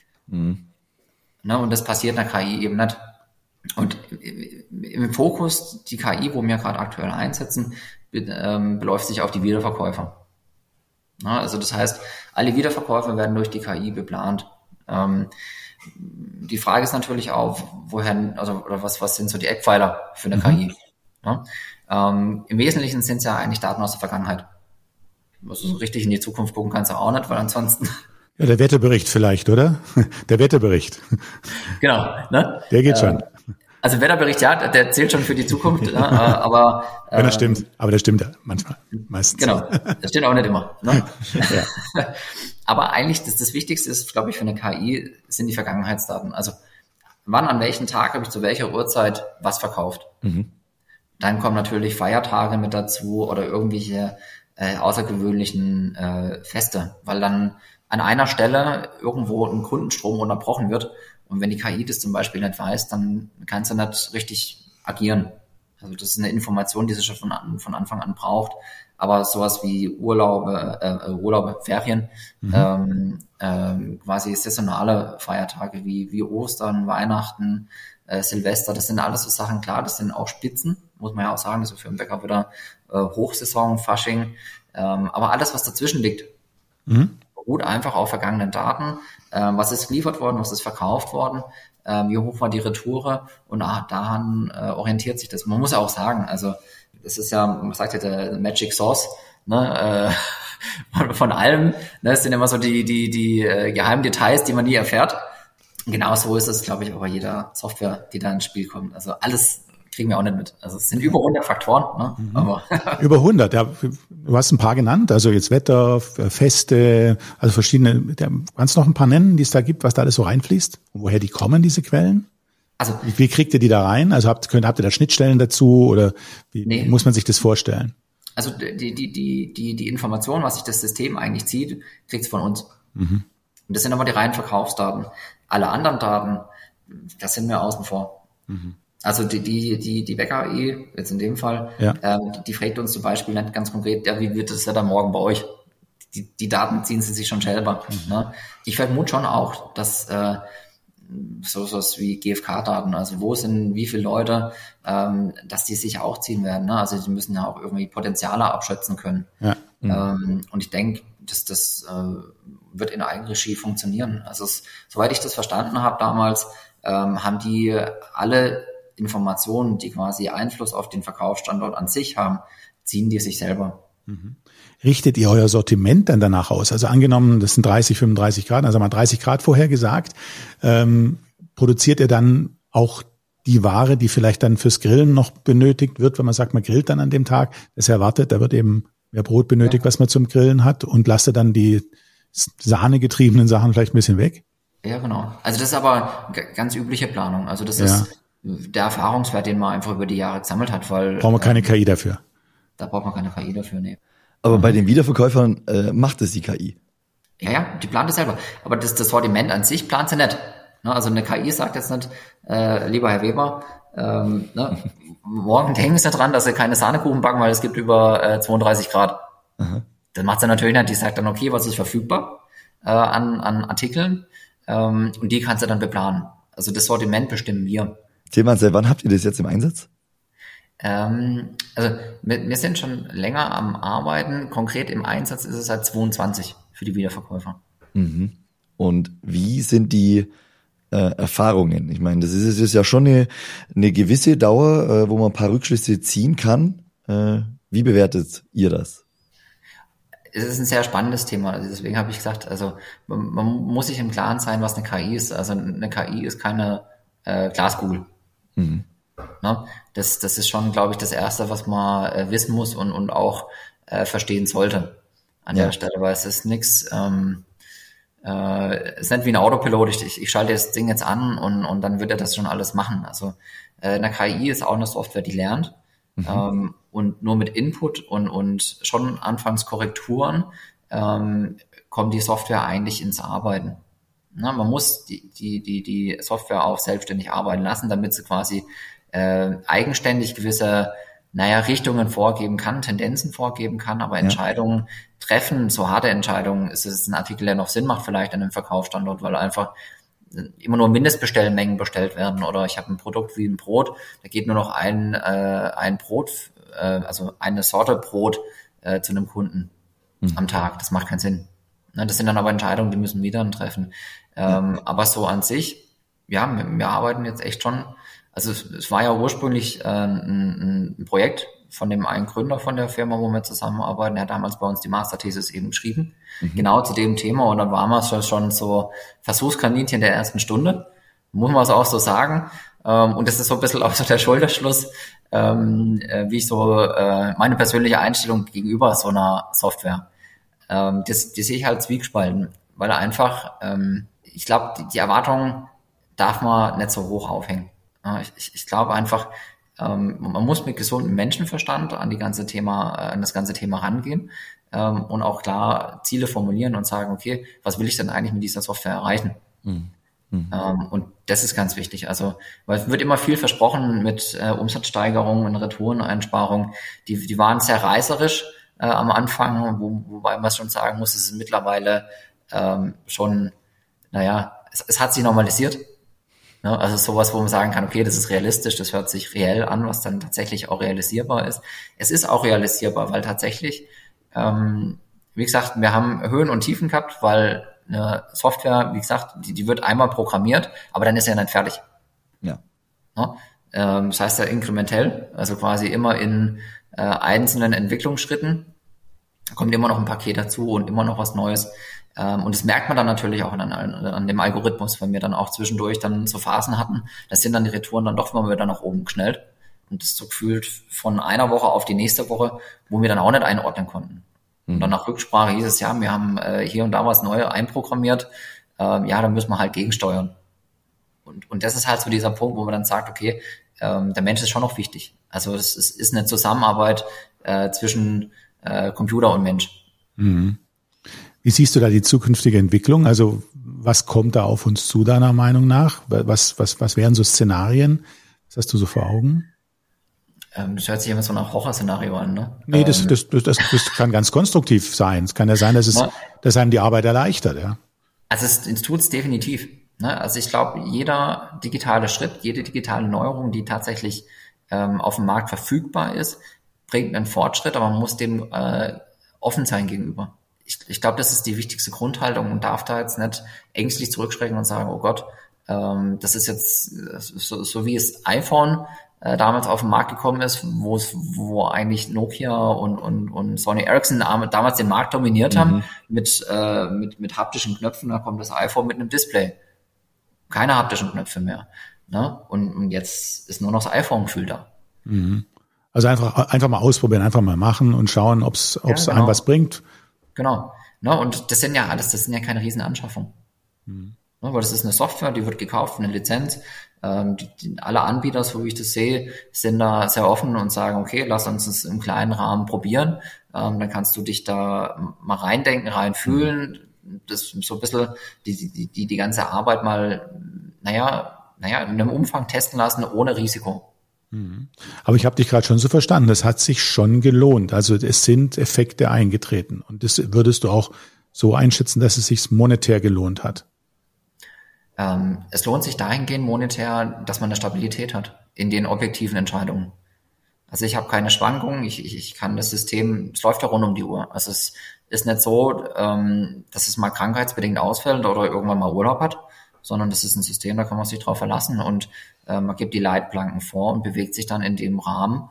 Ne, und das passiert in der KI eben nicht. Und im Fokus, die KI, wo wir gerade aktuell einsetzen, beläuft sich auf die Wiederverkäufer. Ja, also das heißt, alle Wiederverkäufer werden durch die KI beplant. Die Frage ist natürlich auch, was sind so die Eckpfeiler für eine KI? Ja, im Wesentlichen sind es ja eigentlich Daten aus der Vergangenheit. Also so richtig in die Zukunft gucken kannst du auch nicht, weil ansonsten... Ja, der Wetterbericht vielleicht, oder? Der Wetterbericht. Genau. Ne? Der geht schon. Also Wetterbericht, ja, der zählt schon für die Zukunft, aber... Wenn das stimmt, aber das stimmt ja manchmal, meistens. Genau, das stimmt auch nicht immer. Ne? Ja. Aber eigentlich, das Wichtigste ist, glaube ich, für eine KI, sind die Vergangenheitsdaten. Also wann, an welchem Tag habe ich zu welcher Uhrzeit was verkauft. Dann kommen natürlich Feiertage mit dazu oder irgendwelche außergewöhnlichen Feste, weil dann an einer Stelle irgendwo ein Kundenstrom unterbrochen wird. Und wenn die KI das zum Beispiel nicht weiß, dann kannst du nicht richtig agieren. Also das ist eine Information, die sie schon von Anfang an braucht. Aber sowas wie Urlaube, Ferien, quasi saisonale Feiertage wie Ostern, Weihnachten, Silvester, das sind alles so Sachen, klar, das sind auch Spitzen, muss man ja auch sagen, das ist für den Bäcker wieder Hochsaison, Fasching, aber alles, was dazwischen liegt, beruht einfach auf vergangenen Daten, was ist geliefert worden, was ist verkauft worden, wie hoch war die Retoure und daran orientiert sich das. Man muss ja auch sagen, also das ist ja, man sagt ja der Magic Sauce, ne, von allem, ne, es sind immer so die geheimen Details, die man nie erfährt. Genau so ist es, glaube ich, auch bei jeder Software, die da ins Spiel kommt. Also alles kriegen wir auch nicht mit. Also es sind über 100 Faktoren. Ne? Aber über 100, ja. Du hast ein paar genannt, also jetzt Wetter, Feste, also verschiedene. Kannst du noch ein paar nennen, die es da gibt, was da alles so reinfließt? Und woher die kommen, diese Quellen? Also wie kriegt ihr die da rein? Also habt ihr da Schnittstellen dazu oder wie muss man sich das vorstellen? Also die Information, was sich das System eigentlich zieht, kriegt es von uns. Und das sind aber die reinen Verkaufsdaten. Alle anderen Daten, das sind wir außen vor. Also die Bäcker-AI, jetzt in dem Fall, die fragt uns zum Beispiel nicht ganz konkret, ja, wie wird das Wetter morgen bei euch? Die Daten ziehen sie sich schon selber. Ne? Ich vermute schon auch, dass sowas wie GfK-Daten, also wo sind wie viele Leute, dass die sich auch ziehen werden. Ne? Also die müssen ja auch irgendwie Potenziale abschätzen können. Ja. Und ich denke, das wird in Eigenregie funktionieren. Also soweit ich das verstanden habe damals, haben die alle Informationen, die quasi Einfluss auf den Verkaufsstandort an sich haben, ziehen die sich selber. Richtet ihr euer Sortiment dann danach aus? Also angenommen, das sind 30, 35 Grad, also mal 30 Grad vorher gesagt, produziert ihr dann auch die Ware, die vielleicht dann fürs Grillen noch benötigt wird, wenn man sagt, man grillt dann an dem Tag, das erwartet, da wird eben mehr Brot benötigt, was man zum Grillen hat und lasst ihr dann die sahnegetriebenen Sachen vielleicht ein bisschen weg? Ja, genau. Also das ist aber ganz übliche Planung. Also das ist der Erfahrungswert, den man einfach über die Jahre gesammelt hat, weil brauchen wir keine KI dafür. Da braucht man keine KI dafür, nee. Aber bei den Wiederverkäufern macht es die KI. Ja, die plant es selber. Aber das Sortiment an sich plant sie nicht. Ne? Also eine KI sagt jetzt nicht, lieber Herr Weber, morgen denken Sie dran, dass Sie keine Sahnekuchen backen, weil es gibt über 32 Grad. Das macht sie natürlich nicht. Die sagt dann, okay, was ist verfügbar an Artikeln und die kannst du dann beplanen. Also das Sortiment bestimmen wir. Tilman, seit wann habt ihr das jetzt im Einsatz? Also wir sind schon länger am Arbeiten. Konkret im Einsatz ist es seit 22 für die Wiederverkäufer. Und wie sind die Erfahrungen? Ich meine, das ist ja schon eine gewisse Dauer, wo man ein paar Rückschlüsse ziehen kann. Wie bewertet ihr das? Es ist ein sehr spannendes Thema. Also deswegen habe ich gesagt, also man muss sich im Klaren sein, was eine KI ist. Also eine KI ist keine Glaskugel. Ne? Das ist schon, glaube ich, das Erste, was man wissen muss und auch verstehen sollte an der Stelle, weil es ist nichts, es ist nicht wie ein Autopilot, ich schalte das Ding jetzt an und dann wird er das schon alles machen. Also eine KI ist auch eine Software, die lernt und nur mit Input und schon anfangs Korrekturen kommt die Software eigentlich ins Arbeiten. Na, man muss die Software auch selbstständig arbeiten lassen, damit sie quasi eigenständig gewisse Richtungen vorgeben kann, Tendenzen vorgeben kann, aber Entscheidungen treffen, so harte Entscheidungen, ist es ein Artikel, der noch Sinn macht vielleicht an einem Verkaufsstandort, weil einfach immer nur Mindestbestellmengen bestellt werden oder ich habe ein Produkt wie ein Brot, da geht nur noch ein Brot, also eine Sorte Brot zu einem Kunden am Tag. Das macht keinen Sinn. Das sind dann aber Entscheidungen, die müssen wir dann treffen. Aber so an sich, ja, wir arbeiten jetzt echt schon, also es war ja ursprünglich ein Projekt von dem einen Gründer von der Firma, wo wir zusammenarbeiten. Er hat damals bei uns die Masterthesis eben geschrieben, genau zu dem Thema. Und dann waren wir schon so Versuchskaninchen der ersten Stunde, muss man es auch so sagen. Und das ist so ein bisschen auch so der Schulterschluss, wie ich so meine persönliche Einstellung gegenüber so einer Software. Die sehe ich halt zwiegespalten, weil einfach, ich glaube, die Erwartungen darf man nicht so hoch aufhängen. Ich glaube einfach, Man muss mit gesundem Menschenverstand an das ganze Thema rangehen und auch klar Ziele formulieren und sagen, okay, was will ich denn eigentlich mit dieser Software erreichen? Und das ist ganz wichtig. Also, weil es wird immer viel versprochen mit Umsatzsteigerungen und Retoureneinsparungen. Die waren sehr reißerisch am Anfang, wobei man schon sagen muss, es ist mittlerweile schon, es hat sich normalisiert. Ne? Also sowas, wo man sagen kann, okay, das ist realistisch, das hört sich reell an, was dann tatsächlich auch realisierbar ist. Es ist auch realisierbar, weil tatsächlich, wie gesagt, wir haben Höhen und Tiefen gehabt, weil eine Software, wie gesagt, die wird einmal programmiert, aber dann ist ja dann fertig. Ja. Ne? Das heißt ja inkrementell, also quasi immer in einzelnen Entwicklungsschritten kommt immer noch ein Paket dazu und immer noch was Neues. Und das merkt man dann natürlich auch an dem Algorithmus, weil wir dann auch zwischendurch dann so Phasen hatten, da sind dann die Retouren dann doch mal wieder nach oben geschnellt. Und das so gefühlt von einer Woche auf die nächste Woche, wo wir dann auch nicht einordnen konnten. Und dann nach Rücksprache hieß es, ja, wir haben hier und da was Neues einprogrammiert, da müssen wir halt gegensteuern. Und das ist halt so dieser Punkt, wo man dann sagt, okay, der Mensch ist schon noch wichtig. Also es ist eine Zusammenarbeit zwischen Computer und Mensch. Mhm. Wie siehst du da die zukünftige Entwicklung? Also was kommt da auf uns zu, deiner Meinung nach? Was wären so Szenarien? Was hast du so vor Augen? Das hört sich immer so nach Horrorszenario an, ne? Nee, das kann ganz konstruktiv sein. Es kann ja sein, dass einem die Arbeit erleichtert, ja. Also es tut's definitiv. Ne? Also ich glaube, jeder digitale Schritt, jede digitale Neuerung, die tatsächlich auf dem Markt verfügbar ist, bringt einen Fortschritt, aber man muss dem offen sein gegenüber. Ich glaube, das ist die wichtigste Grundhaltung und darf da jetzt nicht ängstlich zurückschrecken und sagen, oh Gott, das ist jetzt so wie das iPhone damals auf den Markt gekommen ist, wo eigentlich Nokia und Sony Ericsson damals den Markt dominiert haben mit haptischen Knöpfen. Da kommt das iPhone mit einem Display. Keine haptischen Knöpfe mehr. Ne? Und jetzt ist nur noch das iPhone-Gefühl da. Mhm. Also einfach mal ausprobieren, einfach mal machen und schauen, ob es einem was bringt. Genau. Ne? Und das sind ja keine Riesenanschaffungen. Ne? Weil das ist eine Software, die wird gekauft, eine Lizenz. Alle Anbieter, so wie ich das sehe, sind da sehr offen und sagen, okay, lass uns das im kleinen Rahmen probieren. Dann kannst du dich da mal reindenken, reinfühlen, das so ein bisschen die ganze Arbeit mal, in einem Umfang testen lassen, ohne Risiko. Aber ich habe dich gerade schon so verstanden, das hat sich schon gelohnt. Also es sind Effekte eingetreten. Und das würdest du auch so einschätzen, dass es sich monetär gelohnt hat? Es lohnt sich dahingehend monetär, dass man eine Stabilität hat in den objektiven Entscheidungen. Also ich habe keine Schwankungen, ich kann das System, es läuft ja rund um die Uhr. Also es ist nicht so, dass es mal krankheitsbedingt ausfällt oder irgendwann mal Urlaub hat, sondern das ist ein System, da kann man sich drauf verlassen und man gibt die Leitplanken vor und bewegt sich dann in dem Rahmen,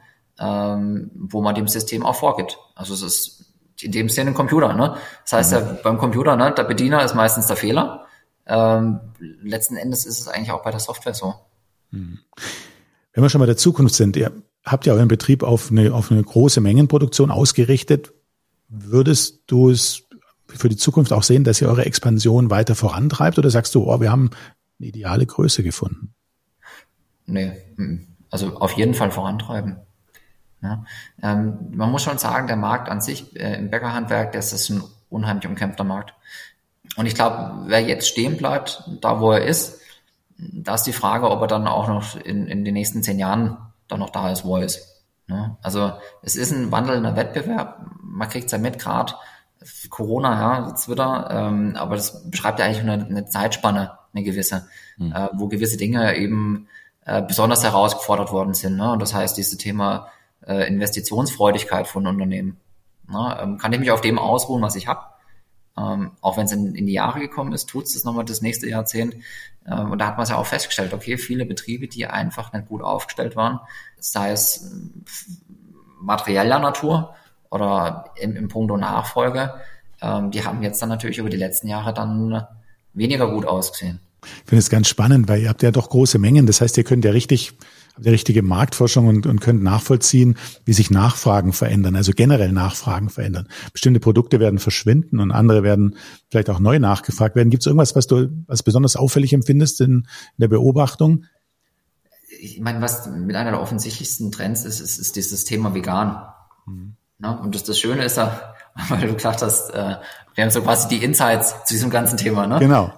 wo man dem System auch vorgibt. Also es ist in dem Sinne ein Computer, ne? Das heißt ja beim Computer, ne, der Bediener ist meistens der Fehler. Letzten Endes ist es eigentlich auch bei der Software so. Wenn wir schon bei der Zukunft sind, ihr habt ja euren Betrieb auf eine große Mengenproduktion ausgerichtet. Würdest du es für die Zukunft auch sehen, dass ihr eure Expansion weiter vorantreibt oder sagst du, wir haben eine ideale Größe gefunden? Nee, also auf jeden Fall vorantreiben. Ja. Man muss schon sagen, der Markt an sich im Bäckerhandwerk, das ist ein unheimlich umkämpfter Markt. Und ich glaube, wer jetzt stehen bleibt, da wo er ist, da ist die Frage, ob er dann auch noch in den nächsten 10 Jahren dann noch da ist, wo er ist. Ja. Also es ist ein wandelnder Wettbewerb, man kriegt es ja mit, gerade Corona, ja, jetzt wieder, aber das beschreibt ja eigentlich eine Zeitspanne, eine gewisse, wo gewisse Dinge eben besonders herausgefordert worden sind. Ne? Und das heißt, dieses Thema Investitionsfreudigkeit von Unternehmen. Ne? Kann ich mich auf dem ausruhen, was ich habe? Auch wenn es in die Jahre gekommen ist, tut es das nochmal das nächste Jahrzehnt. Und da hat man es ja auch festgestellt, okay, viele Betriebe, die einfach nicht gut aufgestellt waren, sei es materieller Natur oder im Punkto Nachfolge, die haben jetzt dann natürlich über die letzten Jahre dann weniger gut ausgesehen. Ich finde es ganz spannend, weil ihr habt ja doch große Mengen. Das heißt, ihr könnt ja habt ja richtige Marktforschung und könnt nachvollziehen, wie sich Nachfragen verändern, also generell Nachfragen verändern. Bestimmte Produkte werden verschwinden und andere werden vielleicht auch neu nachgefragt werden. Gibt es irgendwas, was du als besonders auffällig empfindest in der Beobachtung? ich meine, was mit einer der offensichtlichsten Trends ist dieses Thema vegan. Ja, und das Schöne ist ja, weil du gesagt hast, wir haben so quasi die Insights zu diesem ganzen Thema. Ne? Genau.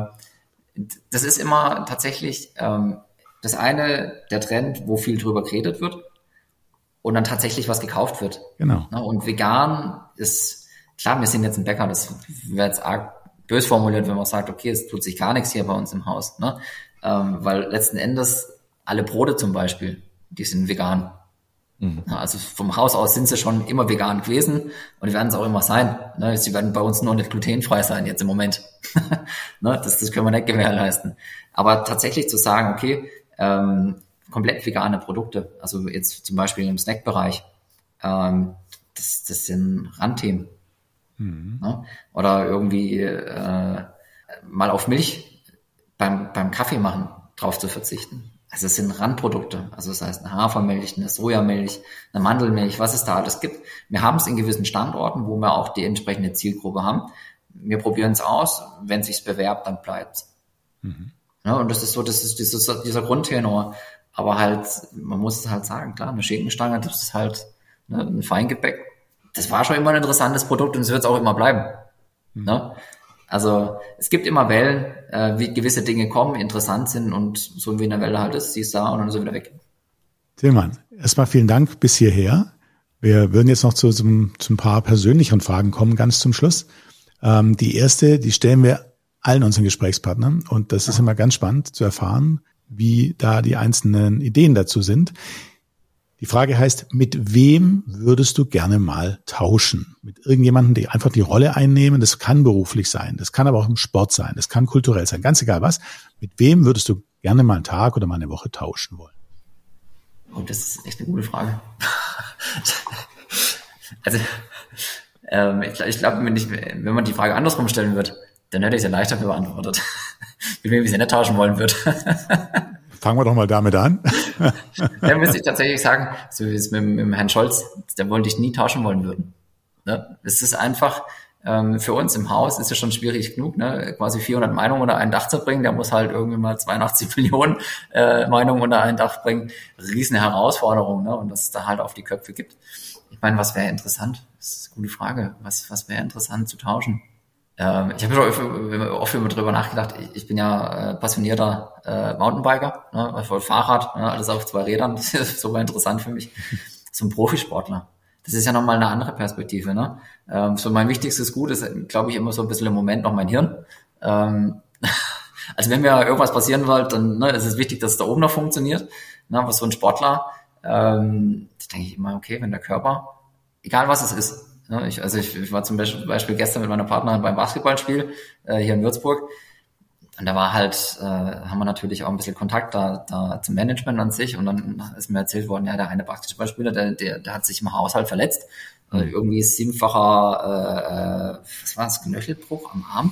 Das ist immer tatsächlich das eine, der Trend, wo viel drüber geredet wird und dann tatsächlich was gekauft wird. Genau. Ne? Und vegan ist, klar, wir sind jetzt ein Bäcker, das wäre jetzt arg bös formuliert, wenn man sagt, okay, es tut sich gar nichts hier bei uns im Haus. Ne? Weil letzten Endes alle Brote zum Beispiel, die sind vegan. Also vom Haus aus sind sie schon immer vegan gewesen und die werden es auch immer sein. Ne? Sie werden bei uns nur nicht glutenfrei sein jetzt im Moment. Ne? Das können wir nicht gewährleisten. Aber tatsächlich zu sagen, okay, komplett vegane Produkte, also jetzt zum Beispiel im Snackbereich, das sind Randthemen. Ne? Oder irgendwie mal auf Milch beim Kaffee machen drauf zu verzichten. Also es sind Randprodukte, also das heißt eine Hafermilch, eine Sojamilch, eine Mandelmilch, was es da alles gibt. Wir haben es in gewissen Standorten, wo wir auch die entsprechende Zielgruppe haben. Wir probieren es aus, wenn es sich bewerbt, dann bleibt es. Ja, und das ist dieser Grundtenor. Aber halt, man muss es halt sagen, klar, eine Schinkenstange, das ist halt ein Feingebäck. Das war schon immer ein interessantes Produkt und es wird es auch immer bleiben. Ne? Also es gibt immer Wellen, wie gewisse Dinge kommen, interessant sind und so wie in der Welle halt ist, sie ist da und dann ist sie wieder weg. Tillmann, erstmal vielen Dank bis hierher. Wir würden jetzt noch zu ein paar persönlicheren Fragen kommen, ganz zum Schluss. Die erste, die stellen wir allen unseren Gesprächspartnern und das ist immer ganz spannend zu erfahren, wie da die einzelnen Ideen dazu sind. Die Frage heißt, mit wem würdest du gerne mal tauschen? Mit irgendjemandem, die einfach die Rolle einnehmen. Das kann beruflich sein, das kann aber auch im Sport sein, das kann kulturell sein, ganz egal was. Mit wem würdest du gerne mal einen Tag oder mal eine Woche tauschen wollen? Oh, das ist echt eine gute Frage. Also ich glaube, wenn man die Frage andersrum stellen wird, dann hätte ich sie leichter beantwortet. Mit wem ich sie nicht tauschen wollen würde. Fangen wir doch mal damit an. Da müsste ich tatsächlich sagen, so wie es mit dem Herrn Scholz, der wollte ich nie tauschen wollen würden. Ne? Es ist einfach, für uns im Haus ist ja schon schwierig genug, ne? Quasi 400 Meinungen unter ein Dach zu bringen. Der muss halt irgendwie mal 82 Millionen Meinungen unter ein Dach bringen. Riesen Herausforderung, ne? Und dass es da halt auf die Köpfe gibt. Ich meine, was wäre interessant? Das ist eine gute Frage. Was wäre interessant zu tauschen? Ich habe schon oft darüber nachgedacht. Ich bin ja passionierter Mountainbiker, ne, voll Fahrrad, ne, alles auf 2 Rädern. Das ist super interessant für mich. So ein Profisportler. Das ist ja nochmal eine andere Perspektive. Ne? So mein wichtigstes Gut ist, glaube ich, immer so ein bisschen im Moment noch mein Hirn. Also wenn mir irgendwas passieren wird, dann ist es wichtig, dass es da oben noch funktioniert. Ne, aber so ein Sportler, da denke ich immer, okay, wenn der Körper, egal was es ist, ich war zum Beispiel gestern mit meiner Partnerin beim Basketballspiel hier in Würzburg und da war halt, haben wir natürlich auch ein bisschen Kontakt da zum Management an sich und dann ist mir erzählt worden, ja, der eine Basketballspieler, der hat sich im Haushalt verletzt, irgendwie 7-facher, was war das, Knöchelbruch am Arm.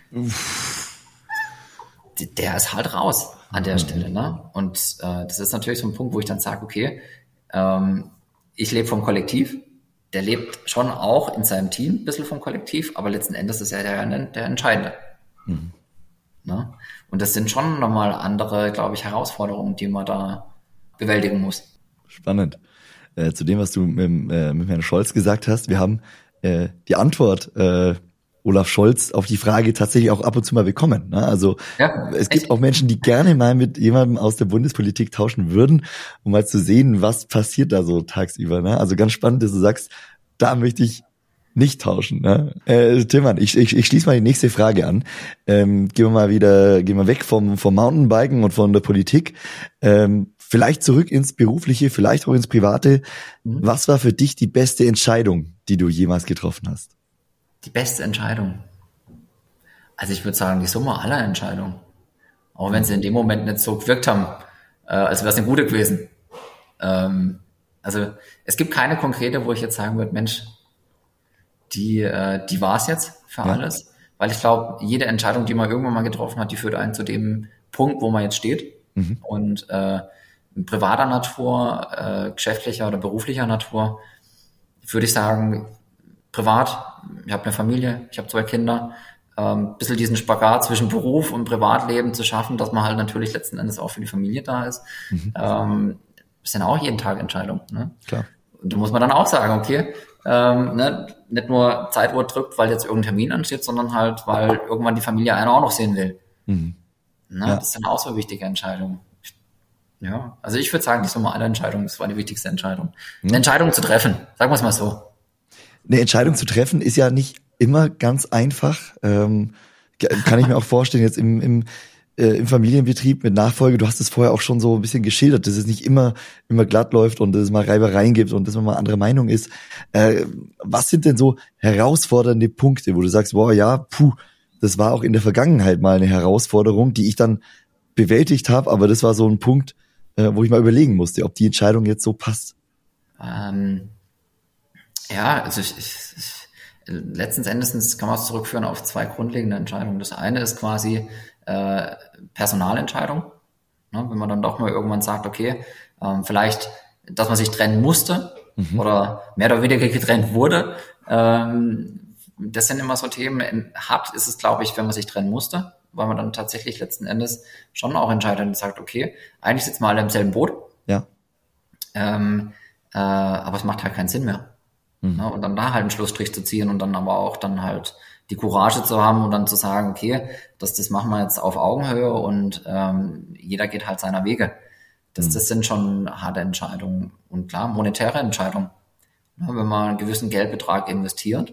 Der ist halt raus an der Stelle, ne? Und das ist natürlich so ein Punkt, wo ich dann sage, okay, ich lebe vom Kollektiv. Der lebt schon auch in seinem Team ein bisschen vom Kollektiv, aber letzten Endes ist er der Entscheidende. Ne? Und das sind schon nochmal andere, glaube ich, Herausforderungen, die man da bewältigen muss. Spannend. Zu dem, was du mit Herrn Scholz gesagt hast, wir haben die Antwort Olaf Scholz auf die Frage tatsächlich auch ab und zu mal bekommen. Ne? Also ja, es gibt auch Menschen, die gerne mal mit jemandem aus der Bundespolitik tauschen würden, um mal zu sehen, was passiert da so tagsüber. Ne? Also ganz spannend, dass du sagst, da möchte ich nicht tauschen. Ne? Tillmann, ich schließe mal die nächste Frage an. Gehen wir weg vom Mountainbiken und von der Politik. Vielleicht zurück ins Berufliche, vielleicht auch ins Private. Was war für dich die beste Entscheidung, die du jemals getroffen hast? Die beste Entscheidung. Also ich würde sagen, die Summe aller Entscheidungen. Auch wenn sie in dem Moment nicht so gewirkt haben, als wäre es eine gute gewesen. Also es gibt keine konkrete, wo ich jetzt sagen würde, Mensch, die war es jetzt für alles. Weil ich glaube, jede Entscheidung, die man irgendwann mal getroffen hat, die führt einen zu dem Punkt, wo man jetzt steht. Und privater Natur, geschäftlicher oder beruflicher Natur, würde ich sagen, privat, ich habe eine Familie, ich habe 2 Kinder, bisschen diesen Spagat zwischen Beruf und Privatleben zu schaffen, dass man halt natürlich letzten Endes auch für die Familie da ist. Das sind auch jeden Tag Entscheidungen. Ne? Klar. Und da muss man dann auch sagen, okay, nicht nur Zeituhr drückt, weil jetzt irgendein Termin ansteht, sondern halt, weil irgendwann die Familie einen auch noch sehen will. Das sind auch so wichtige Entscheidungen. Ja, also ich würde sagen, nicht so mal eine Entscheidung, das war die wichtigste Entscheidung. Eine Entscheidung zu treffen, sagen wir es mal so. Eine Entscheidung zu treffen ist ja nicht immer ganz einfach. Kann ich mir auch vorstellen, jetzt im Familienbetrieb mit Nachfolge, du hast es vorher auch schon so ein bisschen geschildert, dass es nicht immer glatt läuft und dass es mal Reibereien gibt und dass man mal andere Meinung ist. Was sind denn so herausfordernde Punkte, wo du sagst, boah, ja, das war auch in der Vergangenheit mal eine Herausforderung, die ich dann bewältigt habe, aber das war so ein Punkt, wo ich mal überlegen musste, ob die Entscheidung jetzt so passt. Also letzten Endes kann man es zurückführen auf zwei grundlegende Entscheidungen. Das eine ist quasi Personalentscheidung, ne? Wenn man dann doch mal irgendwann sagt, okay, vielleicht, dass man sich trennen musste oder mehr oder weniger getrennt wurde. Das sind immer so Themen. Hart ist es, glaube ich, wenn man sich trennen musste, weil man dann tatsächlich letzten Endes schon auch entscheidet und sagt, okay, eigentlich sitzen wir alle im selben Boot. Ja. Aber es macht halt keinen Sinn mehr. Ne? Und dann da halt einen Schlussstrich zu ziehen und dann aber auch dann halt die Courage zu haben und dann zu sagen, okay, das machen wir jetzt auf Augenhöhe und jeder geht halt seiner Wege. Das sind schon harte Entscheidungen und klar, monetäre Entscheidungen. Ja, wenn man einen gewissen Geldbetrag investiert,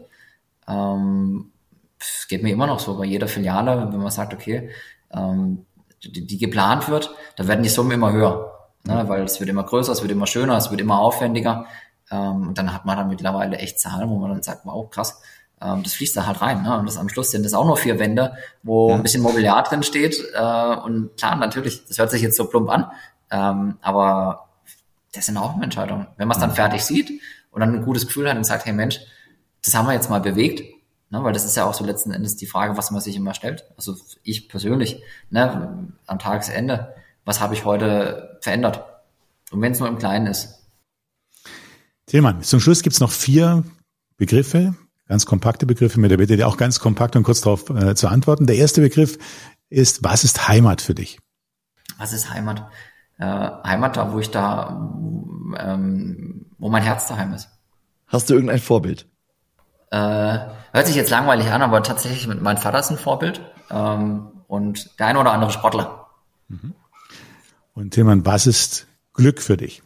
es geht mir immer noch so bei jeder Filiale, wenn man sagt, okay, die geplant wird, da werden die Summen immer höher, ne, weil es wird immer größer, es wird immer schöner, es wird immer aufwendiger. Und dann hat man dann mittlerweile echt Zahlen, wo man dann sagt, wow, krass, das fließt da halt rein. Ne? Und das am Schluss sind das auch nur 4 Wände, wo ein bisschen Mobiliar drin steht. Und klar, natürlich, das hört sich jetzt so plump an, aber das sind auch Entscheidungen. Wenn man es dann fertig sieht und dann ein gutes Gefühl hat und sagt, hey Mensch, das haben wir jetzt mal bewegt, ne? Weil das ist ja auch so letzten Endes die Frage, was man sich immer stellt. Also ich persönlich, ne, am Tagesende, was habe ich heute verändert? Und wenn es nur im Kleinen ist. Tillmann, zum Schluss gibt's noch 4 Begriffe, ganz kompakte Begriffe, mit der Bitte, dir auch ganz kompakt und kurz darauf zu antworten. Der erste Begriff ist, was ist Heimat für dich? Was ist Heimat? Heimat da, wo mein Herz daheim ist. Hast du irgendein Vorbild? Hört sich jetzt langweilig an, aber tatsächlich mein Vater ist ein Vorbild und der eine oder andere Sportler. Und Tillmann, was ist Glück für dich?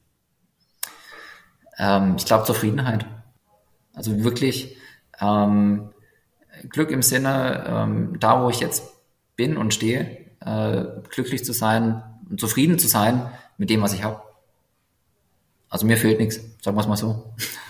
Ich glaube Zufriedenheit. Also wirklich Glück im Sinne, da wo ich jetzt bin und stehe, glücklich zu sein und zufrieden zu sein mit dem, was ich habe. Also mir fehlt nichts, sagen wir es mal so.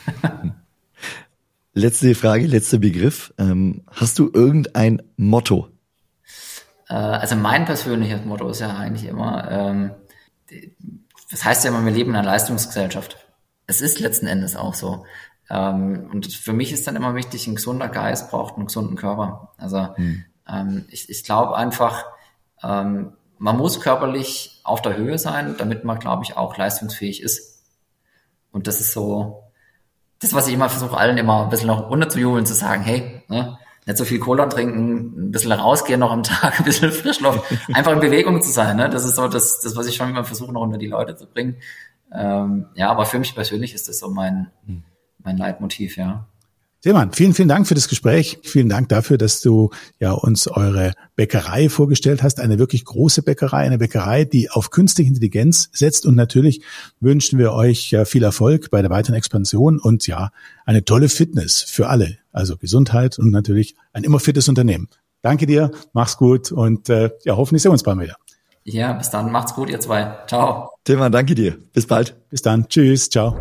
Letzte Frage, letzter Begriff. Hast du irgendein Motto? Also mein persönliches Motto ist ja eigentlich immer, das heißt ja immer, wir leben in einer Leistungsgesellschaft. Es ist letzten Endes auch so. Und für mich ist dann immer wichtig, ein gesunder Geist braucht einen gesunden Körper. Also ich glaube einfach, man muss körperlich auf der Höhe sein, damit man, glaube ich, auch leistungsfähig ist. Und das ist so das, was ich immer versuche, allen immer ein bisschen noch runterzujubeln, zu sagen, hey, ne, nicht so viel Cola trinken, ein bisschen rausgehen noch am Tag, ein bisschen Frischluft, einfach in Bewegung zu sein. Ne? Das ist so das, was ich schon immer versuche, noch unter die Leute zu bringen. Aber für mich persönlich ist das so mein Leitmotiv, ja. Tillmann, vielen, vielen Dank für das Gespräch. Vielen Dank dafür, dass du ja uns eure Bäckerei vorgestellt hast. Eine wirklich große Bäckerei, eine Bäckerei, die auf künstliche Intelligenz setzt. Und natürlich wünschen wir euch viel Erfolg bei der weiteren Expansion und ja, eine tolle Fitness für alle. Also Gesundheit und natürlich ein immer fittes Unternehmen. Danke dir, mach's gut und hoffentlich sehen wir uns bald wieder. Ja, bis dann. Macht's gut, ihr zwei. Ciao. Tillmann, danke dir. Bis bald. Bis dann. Tschüss. Ciao.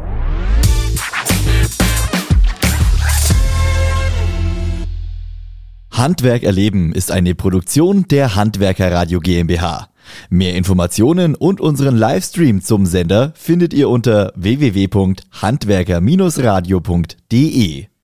Handwerk erleben ist eine Produktion der Handwerker Radio GmbH. Mehr Informationen und unseren Livestream zum Sender findet ihr unter www.handwerker-radio.de.